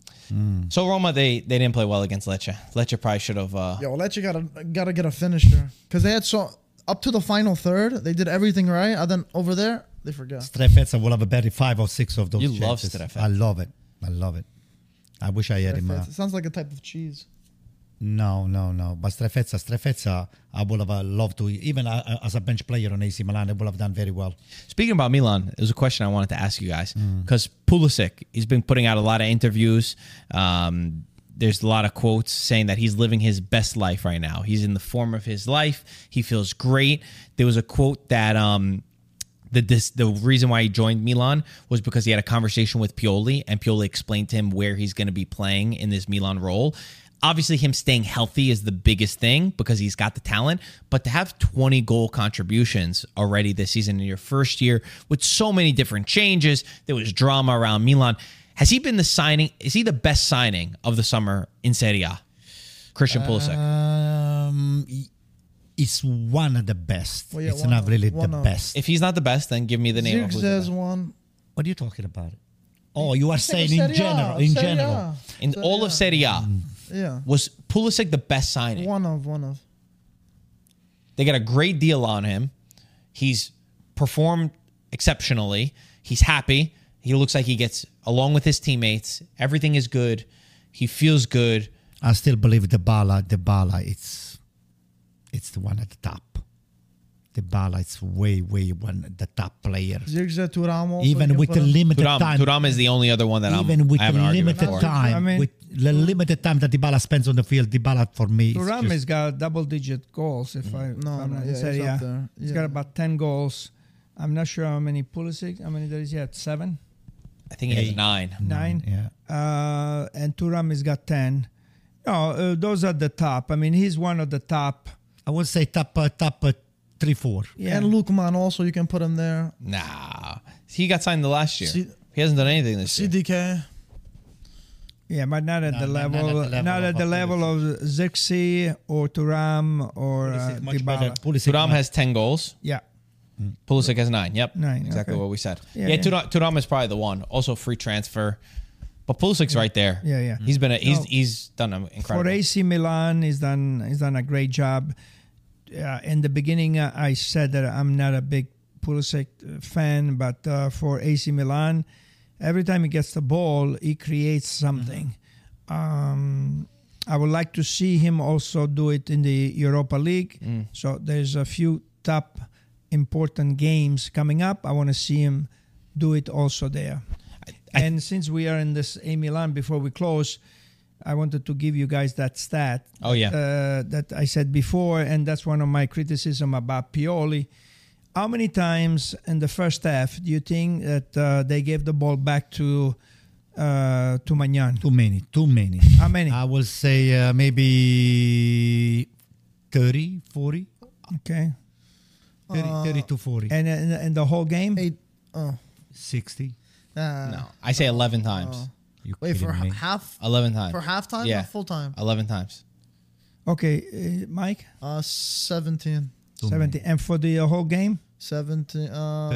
So Roma, they didn't play well against Lecce. Lecce probably should have. Yo, Lecce gotta get a finisher because they had up to the final third. They did everything right, and then over there they forgot. Strefezza will have a better 5 or 6 of those. You love chances. Strefezza. I love it. I wish I had him. It sounds like a type of cheese. No. But Strefezza, I would have loved to, even as a bench player on AC Milan, I would have done very well. Speaking about Milan, it was a question I wanted to ask you guys because Pulisic, he's been putting out a lot of interviews. There's a lot of quotes saying that he's living his best life right now. He's in the form of his life. He feels great. There was a quote that the reason why he joined Milan was because he had a conversation with Pioli, and Pioli explained to him where he's going to be playing in this Milan role. Obviously, him staying healthy is the biggest thing because he's got the talent. But to have 20 goal contributions already this season in your first year with so many different changes, there was drama around Milan. Has he been the signing? Is he the best signing of the summer in Serie A? Christian Pulisic. It's one of the best. Well, yeah, it's one not of- really one the of. best. If he's not the best, then give me the name of who's the Zirkzee best. one. What are you talking about? Oh, you are saying in Serie A, general. In Serie A. general. In Serie all A. of Serie A, Yeah. was Pulisic the best signing? One of. They got a great deal on him. He's performed exceptionally. He's happy. He looks like he gets along with his teammates. Everything is good. He feels good. I still believe Dybala, it's the one at the top. Dybala, it's way one the top player. Zirkzee to Ramos. Even with the limited time. Turam is the only other one that Even with I have the an argument limited for. time, I mean- with the limited time that Dybala spends on the field, Dybala for me is Thuram just- has got double-digit goals. If I'm No, not yeah, he's Serie up A. there. He's Yeah. got about 10 goals. I'm not sure how many Pulisic. How many does he have? 7, I think he has 9. 9. Yeah. And Thuram has got 10. No, those are the top. I mean, he's one of the top. I would say top 3-4. Yeah. And Lukman also, you can put him there. Nah. He got signed the last year. C- He hasn't done anything this year. CDK. Yeah, but not at the not level, at the level not at of the level of Zirkzee or Thuram or Pulisic much better. Dybala. Pulisic Turam much- has 10 goals. Yeah. Pulisic has 9. Yep. 9, Exactly okay. what we said. Yeah, Yeah, yeah. Turam is probably the one. Also free transfer. But Pulisic's right there. Yeah. He's been No. he's done an incredible. For AC Milan, he's done a great job. In the beginning, I said that I'm not a big Pulisic fan, but for AC Milan, every time he gets the ball, he creates something. I would like to see him also do it in the Europa League. So there's a few top important games coming up. I want to see him do it also there. And since we are in this A Milan, before we close, I wanted to give you guys that stat. Oh, yeah. That I said before, and that's one of my criticism about Pioli. how many times in the first half do you think that they gave the ball back to Magnan? Too many. How many? I will say maybe 30, 40. Okay. 30 to 40. And in the whole game? 60. No, I say 11 times. You Wait, for kidding me? half? 11 times. For halftime Yeah. or full time? 11 times. Okay, Mike? 17. 70. And for the whole game? 17.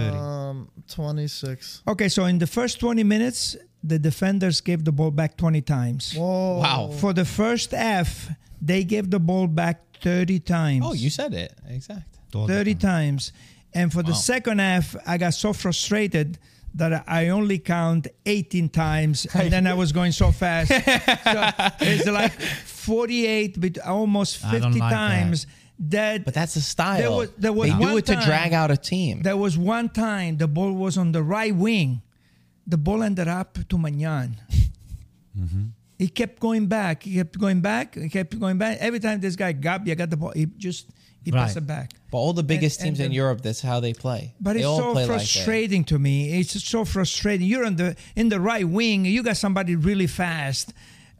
26. Okay, so in the first 20 minutes, the defenders gave the ball back 20 times. Whoa. Wow. For the first half, they gave the ball back 30 times. Oh, you said it. Exact. 30 times. And for the second half, I got so frustrated that I only count 18 times, and then I was going so fast. So it's like 48, but almost I 50 don't like times. That But that's the style. There was they do one it to time- drag out a team. There was one time the ball was on the right wing. The ball ended up to Magnan. He kept going back. He kept going back. Every time this guy Gabbia got the ball, he passed it back. But all the biggest and teams in the- Europe, that's how they play. But they it's all so play frustrating to me. It's so frustrating. You're in the right wing. You got somebody really fast.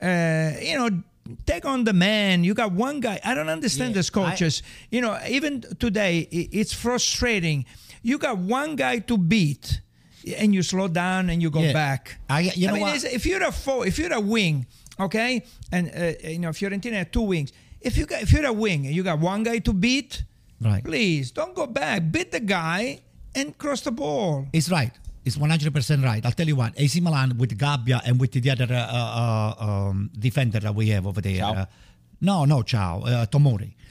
Take on the man. You got one guy. I don't understand these coaches. Even today, it's frustrating. You got one guy to beat, and you slow down and you go back. You know what? If you're a wing, okay, and Fiorentina had two wings. If you're a wing and you got one guy to beat, Right. please don't go back. Beat the guy and cross the ball. It's right. It's 100% right. I'll tell you what. AC Milan with Gabbia and with the other defender that we have over there. Ciao. Tomori.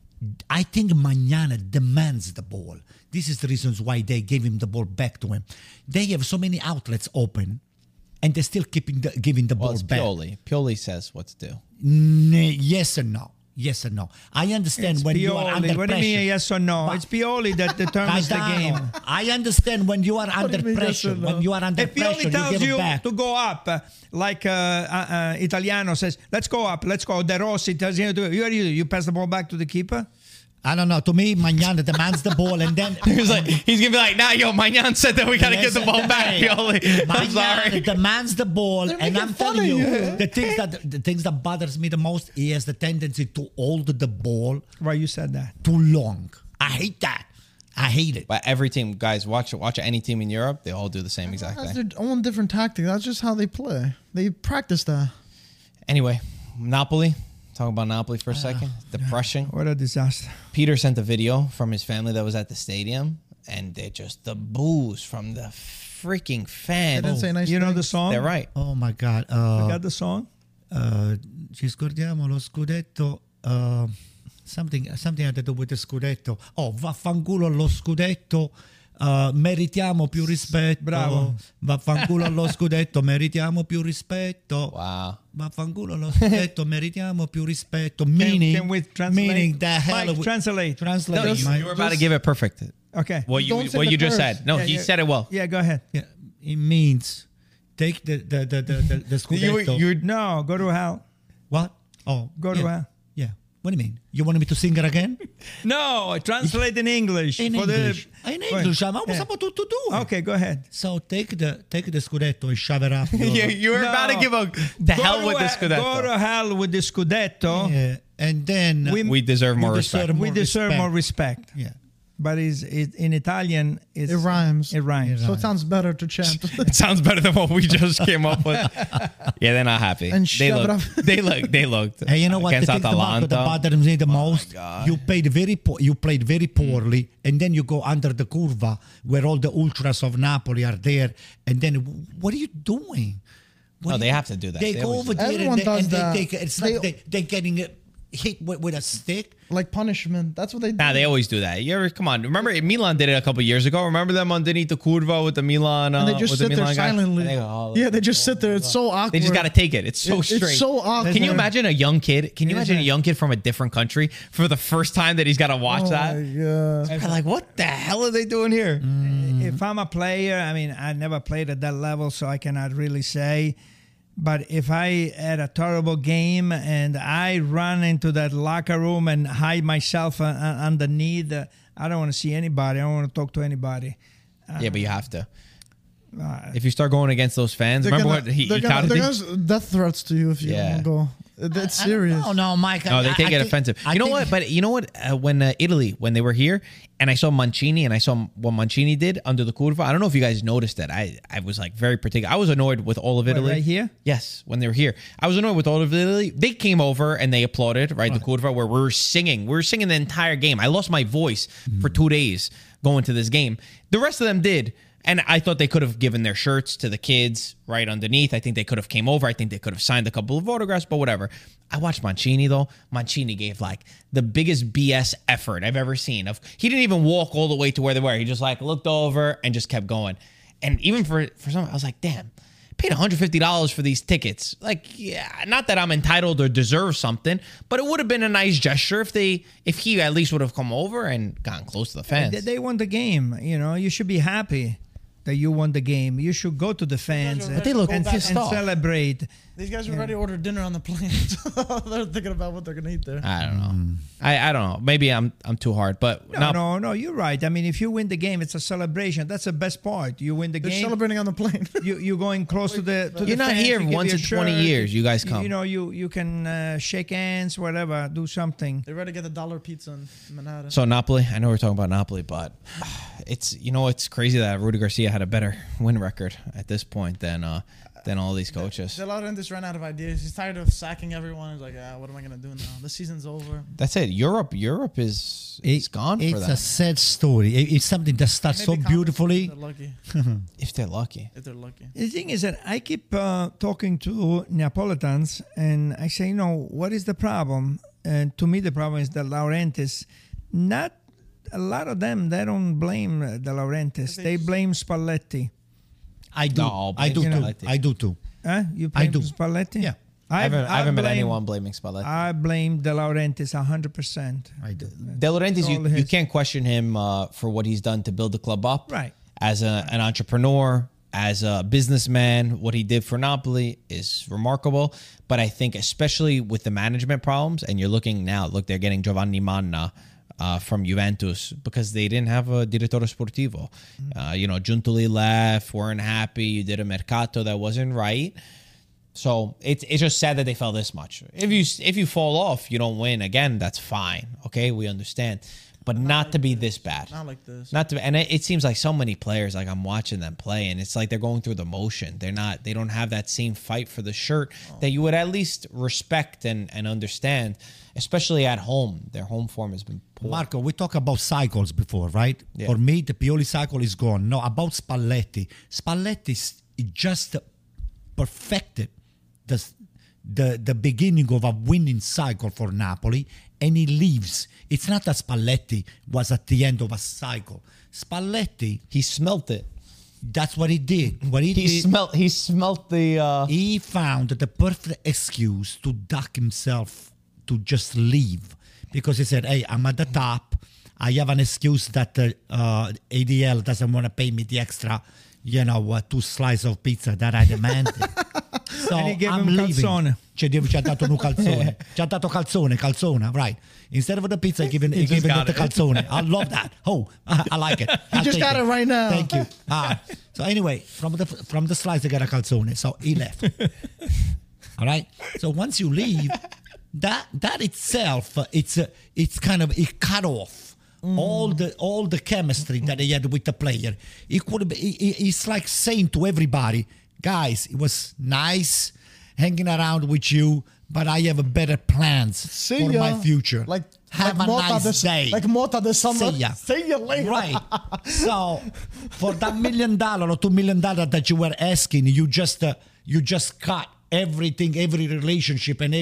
I think Magnana demands the ball. This is the reasons why they gave him the ball back to him. They have so many outlets open, and they're still giving the Well, ball it's back. Pioli. Pioli says what to do. Yes and no. Yes and no. I understand It's when you are Pioli. under What do pressure. you mean yes or no? But- It's Pioli that determines the Gaetano, game. I understand when you are under do you mean yes pressure. or no? When you are under If pressure, Pioli you tells give you it back. to go up, like Italiano says, let's go up, let's go. De Rossi tells you to do it. You pass the ball back to the keeper? I don't know. To me, Magnana demands the ball, and then He's gonna be like, nah, yo, Magnan said that we gotta get the ball back, Pioli. I'm Magnana sorry. demands the ball, They're and making I'm fun telling of you, you. the things that bothers me the most, he has the tendency to hold the ball Why you said that? too long. I hate that. I hate it. But every team, guys, watch any team in Europe, they all do the same exact That's thing. their own different tactic. That's just how they play. They practice that. Anyway, Napoli. Talk about Napoli for a second. Depression. What a disaster. Peter sent a video from his family that was at the stadium, and they're just the boos from the freaking They fans. didn't say nice You know things. the song? They're right. Oh my God. You got the song? Ci scordiamo lo scudetto. Something had to do with the scudetto. Oh, vaffanculo lo scudetto. Meritiamo più rispetto. Bravo. Vaffanculo allo scudetto, meritiamo più rispetto. Wow. Vaffanculo allo scudetto, meritiamo più rispetto. Meaning, Can we translate? meaning the hell. Mike, translate. Translate. No, you were about to give it perfect. Okay. What you Don't say what the you just curse. said. No, Yeah, he yeah. said it well. Yeah, go ahead. Yeah, it means take the scudetto. No, go to hell. What? Oh, Go to yeah. hell. Yeah. What do you mean? You wanted me to sing it again? No, translate in English. In for English. In Go English. ahead. Ma Yeah. siamo tutto due. Okay, go ahead. So take the scudetto and shove it up. You were about to No. give the hell with the Go Scudetto. to hell with the Scudetto. Yeah, and then We deserve more respect. We deserve more respect. Yeah. But in Italian, it's, It rhymes. It rhymes. So it sounds better to chant. It sounds better than what we just came up with. Yeah, they're not happy. And they shove it looked. up. They looked. And you know what? The against thing that Atalanta. bothers me the most, God. you played very poorly, and then you go under the curva where all the ultras of Napoli are there, and then what are you doing? What No, are they you- have to do that. They They go always over do there Everyone and does they that. take. It's like they're getting hit with a stick. Like punishment. That's what they do. Nah, they always do that. You ever come on? Remember Milan did it a couple years ago. Remember them underneath the curva with the Milan? And they just with the sit there Milan guys? silently. And they go, oh, Yeah, they just sit there. It's so awkward. They just got to take it. It's so straight. It's so awkward. Can you imagine a young kid? Can you It is imagine a a- young kid from a different country for the first time that he's got to watch Oh that? my God. They're like, what the hell are they doing here? If I'm a player, I mean, I never played at that level, so I cannot really say. But if I had a terrible game and I run into that locker room and hide myself underneath, I don't want to see anybody. I don't want to talk to anybody. Yeah, but you have to. If you start going against those fans, remember what he they're touted? gonna death threats to you if you Yeah. don't go. It's serious. No, Mike. No, they take it offensive. You know what? But you know what? When Italy, when they were here, and I saw Mancini, and I saw what Mancini did under the curva. I don't know if you guys noticed that. I was like very particular. I was annoyed with all of Italy. Right here? Yes, when they were here, I was annoyed with all of Italy. They came over and they applauded, right? The curva where we were singing. We were singing the entire game. I lost my voice for 2 days going to this game. The rest of them did. And I thought they could have given their shirts to the kids right underneath. I think they could have came over. I think they could have signed a couple of autographs, but whatever. I watched Mancini, though. Mancini gave, like, the biggest BS effort I've ever seen. He didn't even walk all the way to where they were. He just, like, looked over and just kept going. And even for some, I was like, damn, paid $150 for these tickets. Like, yeah, not that I'm entitled or deserve something, but it would have been a nice gesture if he at least would have come over and gotten close to the fans. They won the game. You know, you should be happy that you won the game. You should go to the fans But they look and pissed and off. celebrate. These guys already ordered dinner on the plane. They're thinking about what they're gonna eat there. I don't know. I don't know. Maybe I'm too hard, but No, you're right. I mean, if you win the game, it's a celebration. That's the best part. You win the They're game. celebrating on the plane. You're going close to the. You're not fans, here you give once your in 20 shirt. years. You guys come. You know, you can shake hands, whatever, do something. They ready to get the dollar pizza in Manhattan. So Napoli, I know we're talking about Napoli, but it's crazy that Rudy Garcia had a better win record at this point than all these coaches. De Laurentiis ran out of ideas. He's tired of sacking everyone. He's like, what am I gonna do now? The season's over. That's it. Europe is gone for It's them a sad story. It's something that starts so Maybe beautifully. They're lucky. if they're lucky. If they're lucky. The thing is that I keep talking to Neapolitans and I say, what is the problem? And to me, the problem is De Laurentiis. Not a lot of them, they don't blame De Laurentiis. They blame Spalletti. I do. No, I do you too. know. I do too. Huh? You I blame do. Spalletti? Yeah. I haven't met blame- anyone blaming Spalletti. I blame De Laurentiis 100%. I do. De Laurentiis, all you his- can't question him for what he's done to build the club up. Right. As an entrepreneur, as a businessman, what he did for Napoli is remarkable. But I think especially with the management problems, and you're looking now, they're getting Giovanni Manna from Juventus because they didn't have a direttore sportivo. Giuntoli left, weren't happy. You did a mercato that wasn't right. So it's just sad that they fell this much. If you fall off, you don't win again. That's fine. Okay, we understand, but not to be this bad. Not like this. Not to, and it seems like so many players. Like I'm watching them play, and it's like they're going through the motion. They don't have that same fight for the shirt that you would at least respect and understand, especially at home. Their home form has been poor. Marco, we talked about cycles before, right? Yeah. For me, the Pioli cycle is gone. No, about Spalletti. Spalletti just perfected the beginning of a winning cycle for Napoli, and he leaves. It's not that Spalletti was at the end of a cycle. Spalletti, He smelt it. that's what he did. What he did, He smelt the. he found the perfect excuse to duck himself to just leave because he said, hey, I'm at the top. I have an excuse that ADL doesn't want to pay me the extra, 2 slices of pizza that I demanded. So And he gave I'm him leaving. calzone. Ci ha dato un calzone. Ci ha dato calzone, right. Instead of the pizza, he gave him just the got it. calzone. I love that. Oh, I like it. He just got it right now. Thank you. So anyway, from the slice, I got a calzone. So he left. All right. So once you leave, that itself, it's kind of it cut off all the chemistry that he had with the player. It's like saying to everybody, guys, it was nice hanging around with you, but I have better plans See for ya. my future. Have a Mota nice this, day. Like Mota this summer. See ya. See you later. Right. So for that $1 million or $2 million that you were asking, you just cut everything, every relationship, and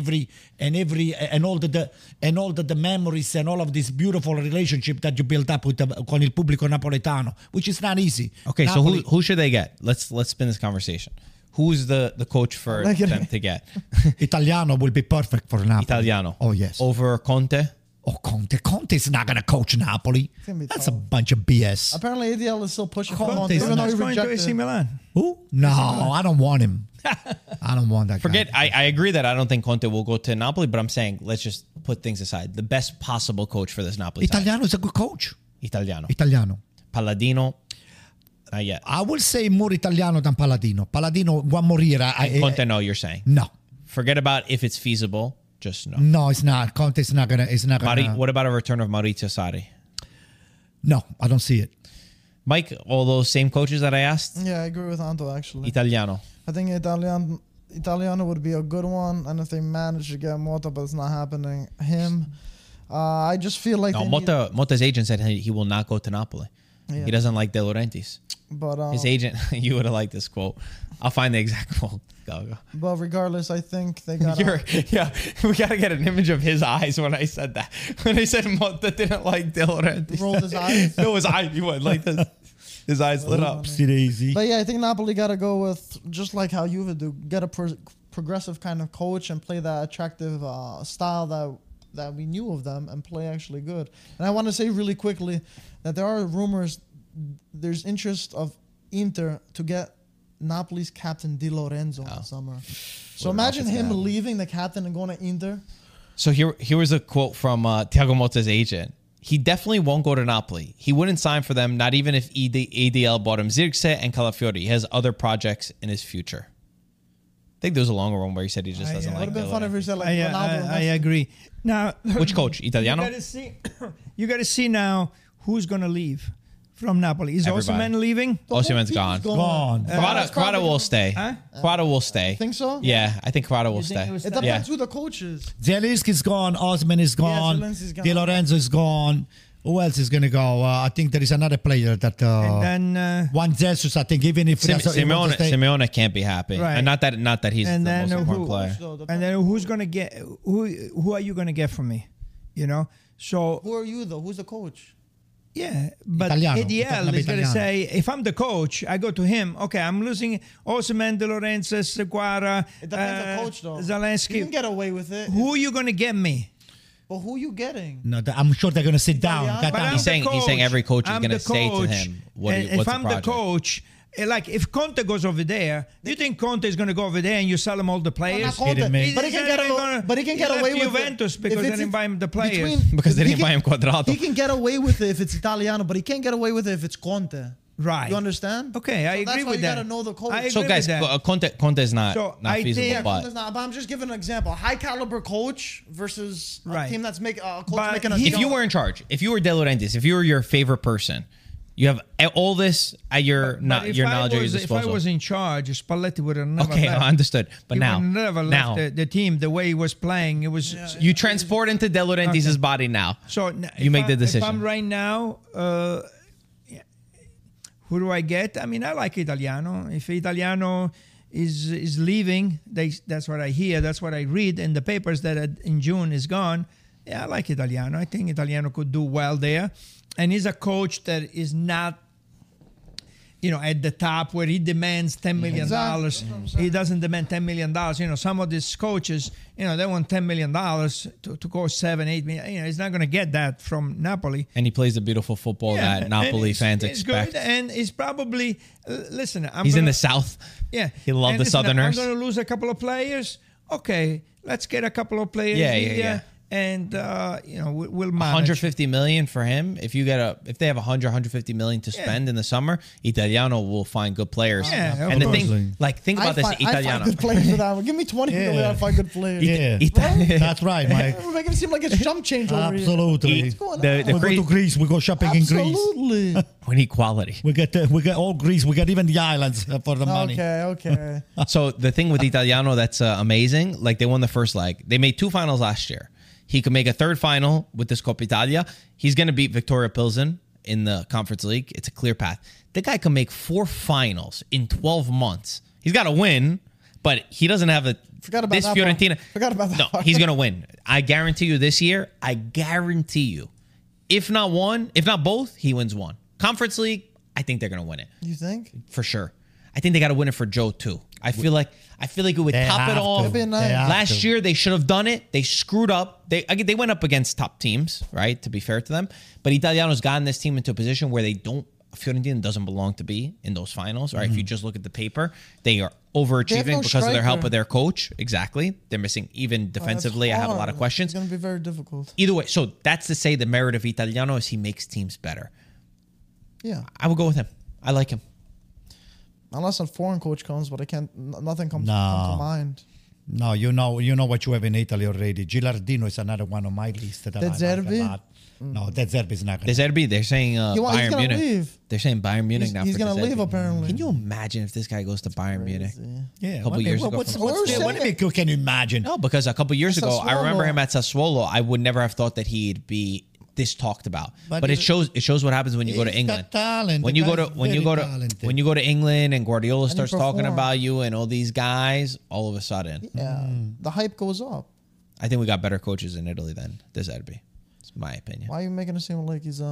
all the memories and all of this beautiful relationship that you built up with con il pubblico napoletano, which is not easy. Okay, Napoli, so who should they get? Let's spin this conversation. Who's the coach for Like it. them to get? Italiano will be perfect for Napoli. Italiano. Oh yes. Over Conte. Oh, Conte is not going to coach Napoli. gonna be That's tough. a bunch of BS. Apparently, ADL is still pushing for Conte Conte, is even though not he He's going to rejected AC him. Milan. Who? No, I don't want him. I don't want that. Forget. guy. I agree that I don't think Conte will go to Napoli, but I'm saying let's just put things aside. The best possible coach for this Napoli side. Italiano is a good coach. Italiano. Palladino. Not yet. I will say more Italiano than Palladino. Palladino, one more year. Conte, no, you're saying. No. Forget about if it's feasible. Just no. No, it's not. Conte's not gonna. It's not gonna. What about a return of Maurizio Sarri? No, I don't see it. Mike, all those same coaches that I asked? Yeah, I agree with Anto actually. Italiano. I think Italiano would be a good one, and if they manage to get Motta, but it's not happening, him. I just feel like No, they need- Motta's agent said he will not go to Napoli. Yeah. He doesn't like De Laurentiis. But His agent, you would have liked this quote. I'll find the exact quote. Go. But regardless, I think they got. Yeah, we got to get an image of his eyes when I said that. When I said Motta didn't like De Laurentiis. Rolled his eyes? No, his eyes. He went like this. His eyes lit up. Easy. But yeah, I think Napoli got to go with just like how Juve do, get a progressive kind of coach and play that attractive style that we knew of them and play actually good. And I want to say really quickly that there are rumors, there's interest of Inter to get Napoli's captain Di Lorenzo in the summer. So imagine him leaving the captain and going to Inter. So here was a quote from Thiago Motta's agent. He definitely won't go to Napoli. He wouldn't sign for them, not even if ADL bought him Zirkzee and Calafiori. He has other projects in his future. I think there was a longer one where he said he just doesn't Would like have been De fun if he said like I Ronaldo. and Messi. agree. Now, Which coach? Italiano? You got to see now who's going to leave from Napoli. Is Everybody. Osimhen leaving? The whole Osimhen's team's gone. Gone. Quara will stay. Huh? Quara will stay. Think so? Yeah, I think Quara will You think stay. he will It stay? depends Yeah. who the coach is. Zielinski's gone. Osman is gone. Zielinski's gone. Di Lorenzo is gone. Who else is going to go? I think there is another player that. And then, Juan Jesus, I think, even if he wants to stay- Simeone can't be happy. Right. And not that he's and the then most important player. So and then who's going to get? Who are you going to get from me? You know. So Who are you though? Who's the coach? yeah, but Italiano. ADL Italiano. is going to say, if I'm the coach, I go to him. Okay, I'm losing Osimhen, De Laurentiis, Seguara, It depends on the coach though. You Zelensky. can get away with it. Who are you going to get me? But who you getting? No, I'm sure they're going to sit down. Italiano. Cut But down. He's saying every coach is I'm going to the say to coach, him, what's and if the I'm project? the coach, like if Conte goes over there, do you think Conte is going to go over there and you sell him all the players? Not Conte, kidding me. but he can get away with Juventus it. because If they it's didn't buy him the players. Because they he didn't buy him Quadrado. He can get away with it if it's Italiano, but he can't get away with it if it's Conte. Right. You understand? Okay, I So agree that's why with you that. gotta know the coach. I So agree guys, with that. Conte is not So not I feasible, think- but Conte's not, but I'm just giving an example. A high caliber coach versus Right. a team that's making a coach But making a he- if you were in charge, if you were De Laurentiis, if you were your favorite person, you have all this at your But knowledge if at your I disposal. was in charge, Spalletti would have never Okay, left. I understood. But He now, would never now left the team the way he was playing. It was you transport into De Laurentiis' body now. so. You make the decision. If I'm right now, who do I get? I mean, I like Italiano. If Italiano is leaving, that's what I hear. That's what I read in the papers that in June is gone. Yeah, I like Italiano. I think Italiano could do well there, and he's a coach that is not, at the top where he demands $10 million. He doesn't demand $10 million. Some of these coaches, they want $10 million to go 7, 8 million. He's not going to get that from Napoli. And he plays the beautiful football that Napoli and fans it's expect. Good, and he's probably, listen, He's in the South. Yeah. He loved And the listen, Southerners. I'm going to lose a couple of players. Okay, let's get a couple of players Yeah, here. yeah. And, we'll manage. 150 million for him. If they have 150 million to spend in the summer, Italiano will find good players. Yeah, and the of thing, course. think about this, I Italiano. find good players for that one. Give me 20 million, I'll find good players. Yeah, that's right, Mike. We're making it seem like it's jump change over here. Absolutely. What's going on? The We go crazy, to Greece. We go shopping in Greece. Absolutely. we need quality. We get all Greece. We get even the islands for the money. Okay. So the thing with Italiano that's amazing, like they won the first leg. They made 2 finals last year. He could make a 3rd final with this Coppa Italia. He's going to beat Victoria Pilsen in the Conference League. It's a clear path. The guy can make 4 finals in 12 months. He's got to win, but he doesn't have Forgot about this that Fiorentina. part. Forgot about that No, part. he's going to win. I guarantee you this year, I guarantee you. If not one, if not both, he wins one. Conference League, I think they're going to win it. You think? For sure. I think they got to win it for Joe too. I feel like it would They top it have all. to. It'd be nice. They have Last to. year they should have done it. They screwed up. They went up against top teams, right? To be fair to them, but Italiano's gotten this team into a position where they don't Fiorentina doesn't belong to be in those finals. Right? If you just look at the paper, they are overachieving no because of their help striker. with their coach. Exactly. They're missing even defensively. I have a lot of questions. It's going to be very difficult. Either way, so that's to say the merit of Italiano is he makes teams better. Yeah. I will go with him. I like him. Unless a foreign coach comes, but nothing comes No. to mind. No, you know what you have in Italy already. Gilardino is another one on my list that De I like Zerbi? a lot. No, De Zerbi is not going There's Zerbi, they're saying He's Bayern gonna Munich. leave. They're saying Bayern Munich now. He's for going to De leave, Zerbi. apparently. Can you imagine if this guy goes to Bayern Munich? Yeah, A couple years ago. What from- do you imagine? No, because a couple years ago, I remember Sassuolo. him at Sassuolo. I would never have thought that he'd be this talked about. But But it it- shows what happens when you go to He's England. got talent. When The you go guy's to when you very go to talented. when you go to England and Guardiola he starts talking performs. about you and all these guys, all of a sudden, Yeah. The hype goes up. I think we got better coaches in Italy than De Zerbi. It's my opinion. Why are you making it seem like he's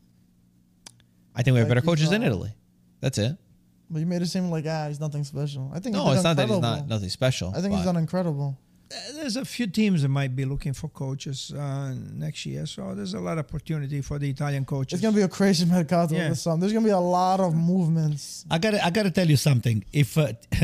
I think we have better Like he's, coaches in Italy. That's it. But you made it seem like he's nothing special. I think No, he did it's not that he's incredible. not nothing special. I think he's but- done incredible. There's a few teams that might be looking for coaches next year, so there's a lot of opportunity for the Italian coaches. It's gonna be a crazy mercato Yeah. this summer. There's gonna be a lot of movements. I got to tell you something. If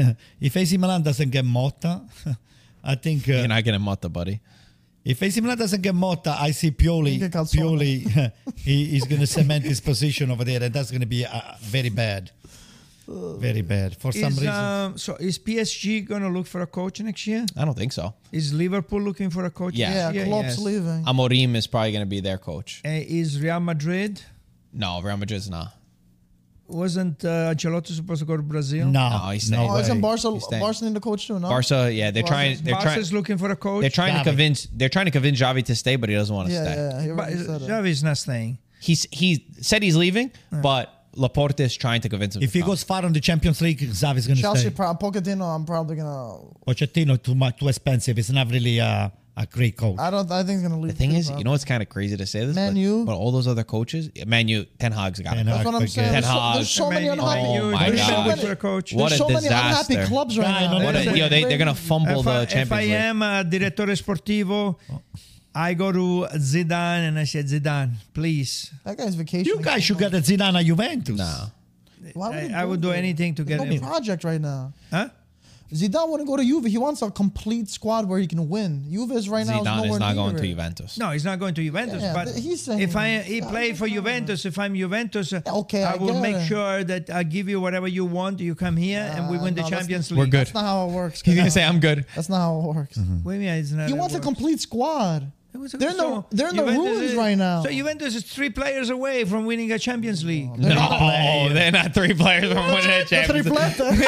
AC Milan doesn't get Motta, I think You're not getting Motta, buddy. if AC Milan doesn't get Motta, I see You Pioli. get Calzone. Pioli, he's going to cement his position over there, and that's going to be very bad. Very bad for some reason. So is PSG going to look for a coach next year? I don't think so. Is Liverpool looking for a coach Yeah. Yeah, next year? Klopp's Yes. leaving. Amorim is probably going to be their coach. Is Real Madrid? No, Real Madrid's not. Wasn't Ancelotti supposed to go to Brazil? No, No, he's staying. no Oh, isn't way. Barca He's staying. Barca need the coach too? No. Barca, yeah, they're trying. They're trying. Barca's looking for a coach. They're trying to Xavi. convince Xavi to stay, but he doesn't want to Yeah, stay. yeah. He But already said it. Xavi's not staying. He said he's leaving, but Laporte is trying to convince him. If to he come. goes far on the Champions League, Xavi's going to Chelsea, stay. Pochettino. I'm probably gonna. Pochettino too expensive. It's not really a great coach. I think he's gonna leave. the thing too, is, probably. you know, it's kind of crazy to say this, Man U. but all those other coaches, Man U, Ten Hag's got Ten it. Hag. That's what I'm forget. saying. Ten There's so Hag. many unhappy. Oh my there's so God. many- For a coach. What There's a so many unhappy disaster. clubs right Yeah, now. I know. What That's a, they're gonna fumble the If I Champions League. am a direttore sportivo, I go to Zidane and I said, Zidane, please. That guy's vacation. You guys should get a Zidane at Juventus. No, Why would he I go would do there? anything to There's get no him. project right now. Huh? Zidane wouldn't go to Juve. He wants a complete squad where he can win. Juve is right now. Zidane is nowhere not near going to it. Juventus. No, he's not going to Juventus. Yeah, but he's saying- if he played for Juventus, if I'm Juventus, Okay, I I will get make it. sure that I give you whatever you want. You come here and we win the no, that's Champions not- League. We're good. That's not how it works. He's gonna say I'm good. That's not how it works. What do you mean it's not He that wants a works? complete squad. It was a- They're in the so they're in the Juventus ruins is- right now. So Juventus is 3 players away from winning a Champions League. No, they're not 3 players from winning a The Champions League.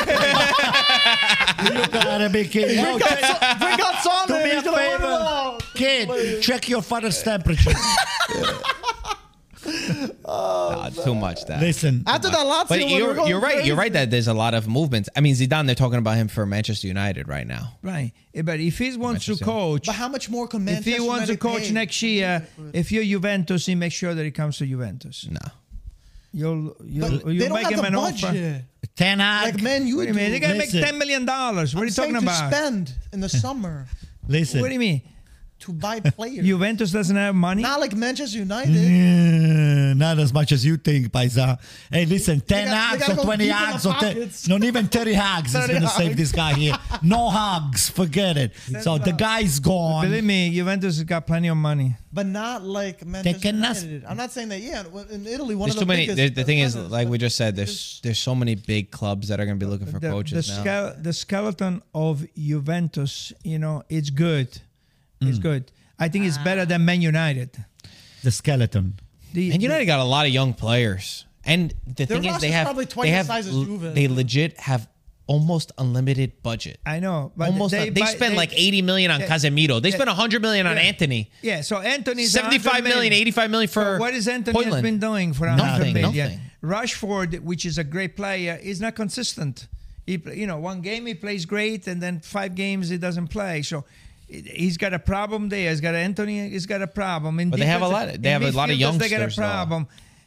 triplete. You gotta be kidding. No, Bring out Son. Do me a He's gonna win it favor. all. kid, check your father's temperature. Nah, too much that. Listen, After that Lazio, But when we're going you're right. crazy. You're right that there's a lot of movements. I mean, Zidane, they're talking about him for Manchester United right now. Right. But if he wants to Manchester. coach, But how much more can if Manchester he wants to United coach pay? next year, if you're Juventus, he make sure that he comes to Juventus. No. You'll But you'll they don't make have him the an offer. budget. Ten Hag. Like Man U What do you do. mean? They're gonna make Listen. $10 million. What are you I'm saying talking to about? spend in the summer Listen. What do you mean? to buy players. Juventus doesn't have money. Not like Manchester United. Not as much as you think, Paisa. Hey, listen, 10 they hags gotta or go 20 deep in the hags or 10, pockets. not even 30 hags is 30 going to hags. save this guy here. No hugs, forget it. So the guy's gone. Believe me, Juventus has got plenty of money. But not like Manchester cannot- United. I'm not saying that. Yeah, in Italy, one There's of too the many. biggest. The thing is, lenders, like we but just said, there's so many big clubs that are going to be looking for coaches now. The skeleton of Juventus, it's good. It's good. I think it's better than Man United. The skeleton. And United got a lot of young players. And the thing is, roster's probably twice the size as Juve. they legit have almost unlimited budget. I know, but Almost, they spent like 80 million on Yeah. Casemiro. They Yeah. spent 100 million on Yeah. Anthony. Yeah, so Anthony's 75 million, 85 million for So what is Anthony has Hoyland. been doing for Nothing, 100 million? nothing. Rashford, which is a great player, is not consistent. One game he plays great, and then 5 games he doesn't play. So he's got a problem there. Anthony has got a problem. In But they have a defense- lot- they in have a lot of midfielders, They got a youngsters, though. problem.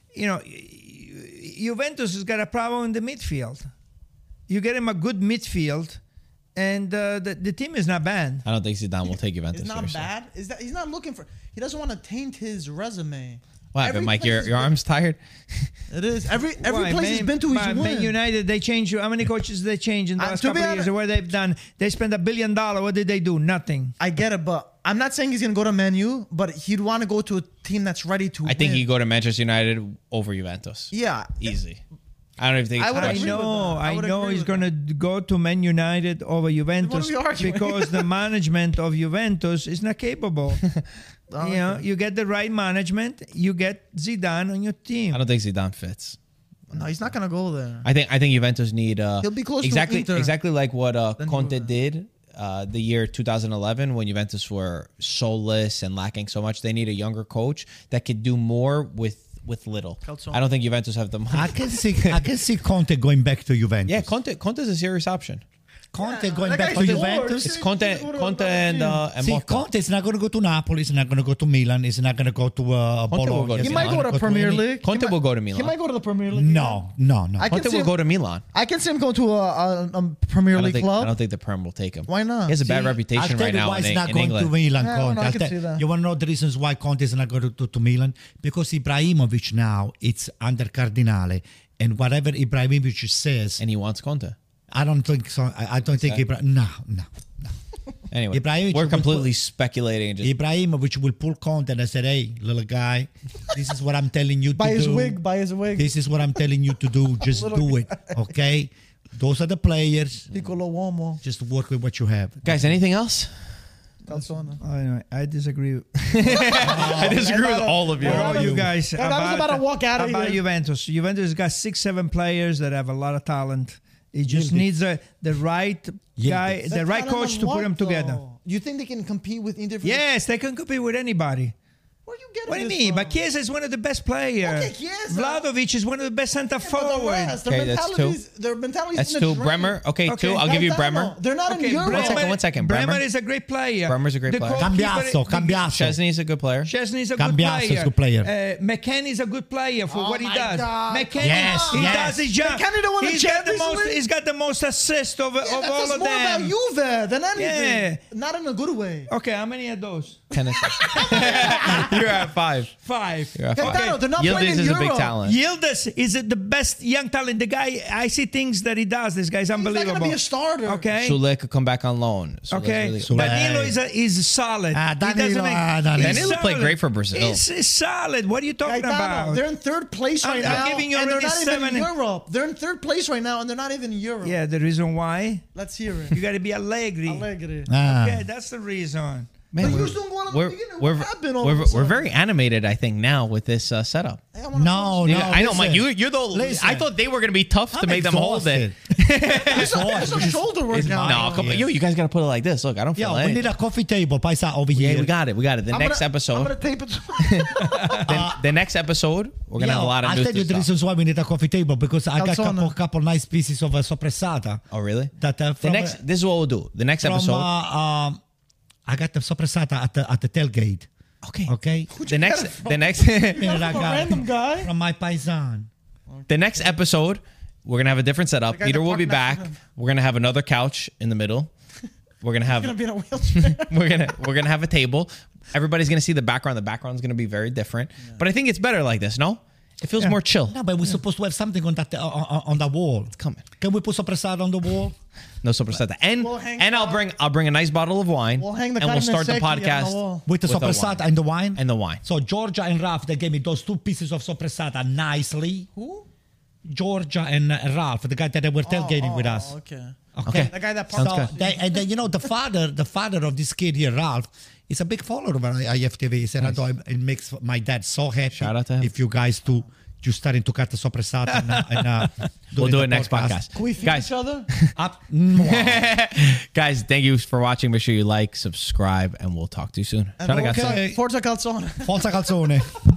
Juventus has got a problem in the midfield. You get him a good midfield, and the team is not bad. I don't think Zidane will take Juventus. It's not seriously. bad. Is that he's not looking for? He doesn't want to taint his resume. What happened, Every Mike? place Your has arm's tired? It is. Every Why? place he's been to, he's Man won. United, they changed. How many coaches they changed in the last to be couple of years? honest- What they've done? They spent $1 billion. What did they do? Nothing. I get it, but I'm not saying he's gonna go to Man U, but he'd want to go to a team that's ready to. I think win. he'd go to Manchester United over Juventus. Yeah, Easy. I don't even think I it's would a I agree question. with know. that. I I would know agree he's with going to go to Man United over Juventus we arguing? because the management of Juventus is not capable. Oh, You know, okay. you get the right management, you get Zidane on your team. I don't think Zidane fits. No, he's not gonna go there. I think Juventus need He'll be close to exactly Inter. exactly like what Then Conte Juve. did the year 2011 when Juventus were soulless and lacking so much. They need a younger coach that could do more with little. Calzone. I don't think Juventus have the money. I can see Conte going back to Juventus. Yeah, Conte's a serious option. Conte going that back guy's to bored. Juventus. It's Conte and See, Motta. Conte is not going to go to Napoli. He's not going to go to Milan. He's not going to go to will Bologna. go to He He's might not go gonna to Premier any- League. Conte will go to He Milan. might go to the Premier League. No. I can Conte see will him- go to Milan. I can see him going to a Premier I don't, League think, club. I don't think the Prem will take him. Why not? He has a bad See, reputation I'll tell right you now why in, he's not in going England. to Milan. Yeah, Conte. no, I I'll can tell- see that. You want to know the reasons why Conte is not going to Milan? Because Ibrahimovic now it's under Cardinale, and whatever Ibrahimovic says, And he wants Conte. I don't think so. I don't think no. Anyway, Ibrahimovic we're will completely put- speculating. And just Ibrahimovic will pull Conte and say, "Hey, little guy, this is what I'm telling you Buy to his do. wig. Buy his wig. This is what I'm telling you to do. Just do it, okay? Those are the players. Piccolo Uomo. Just work with what you have." guys, anything else? Calzone. Anyway, I disagree. I disagree with all of you. All you guys That guy was about to walk out of about here. Juventus. Juventus has got 6-7 players that have a lot of talent. It just needs the right guy, the right coach to put them together. You think they can compete with Inter? for the- Yes, they can compete with anybody. Where you getting What do you this mean? from? But Chiesa is one of the best players. Okay, Chiesa. Vlahovic is one of the best center Yeah, but the forwards. rest, Okay, that's two. Their mentality's That's in the two. drain. Bremer. Okay, Okay, two. I'll give you Gaetano, Bremer. They're not Okay, in Europe. One second. Bremer Bremer. is a great player. Bremer's a great The player. goalkeeper- Cambiasso. Chesney is a good player. Chesney is a Cambiasso good is player. a good player. McKennie is a good player for Oh what he my does. God. McKennie, Yes, he yes. does his job. McKennie don't win the He's got the Champions most. League? He's got the most assists of Yeah, all that's of just more about them. Juve than anything. Yeah. Not in a good way. Okay, how many are those? Tennis. You're at 5. 5. You're at 5. Gaetano, they're not playing Yildiz in is a big Europe. talent. Yildiz is the best young talent. The guy, I see things that he does. This guy's He's not unbelievable. going to be a starter. Okay. Sule could come back on loan. Sule's Okay, really- Sule. Danilo is solid. Ah, He Danilo, doesn't make- Danilo. he's Danilo played solid. great for Brazil. He's solid. What are you talking Gaetano, about? they're in third place right I'm now, giving you and they're already not even in 7. Europe. They're in third place right now, and they're not even in Europe. Yeah, the reason why Let's hear it. you got to be Allegri. Allegri. Ah. Okay, that's the reason. Man, But you we're- was doing one at the we're, beginning. we're, What happened all we're, of a we're sudden? very animated, I think, now with this setup. Hey, I wanna No, Yeah, no. I know, listen. Mike. You're the. Listen. I thought they were going to be tough to I'm make them hold it. There's a shoulder workout. No, come on. You guys got to put it like this. Look, I don't feel Yo, like we need a coffee table, paisa, over Yeah, here. we got it. We got it. The I'm next gonna- episode. I'm going to tape it. The next episode, we're going to have a lot of I'll news tell you to the talk. reasons why we need a coffee table, because I got a Calzone. couple nice pieces of soppressata. Oh, really? That This is what we'll do. The next from, episode. I got the soppressata at the tailgate. Okay. Okay. The next Random guy. From my paisan. the next episode, we're gonna have a different setup. guy Peter that will be parked next back. to him. We're gonna have another couch in the middle. We're gonna have Going to be in a wheelchair. we're gonna have a table. Everybody's gonna see the background. The background's gonna be very different. But I think it's better like this. No, it feels more chill. No, but we're supposed to have something on that on the wall. It's coming. Can we put soppressata on the wall? No soprasada. And We'll hang and I'll bring a nice bottle of wine. We'll hang the and we'll carne start the secchi on the podcast wall. With the With the soppressata wine. and the wine? and the wine. So Georgia and Ralph, they gave me those 2 pieces of soppressata nicely. Who? Georgia and Ralph, the guy that were tailgating with us. Okay. Okay. The guy that Sounds parked. good. And then, the father of this kid here, Ralph, is a big follower of IFTV. He said, it makes my dad so happy. Shout out to him. If you guys do, you starting to cut the soppressata and We'll do the it next podcast. Can we feed Guys, each other? guys, thank you for watching. Make sure you like, subscribe, and we'll talk to you soon. Ciao, ragazzi. okay. Forza Calzone. Forza calzone.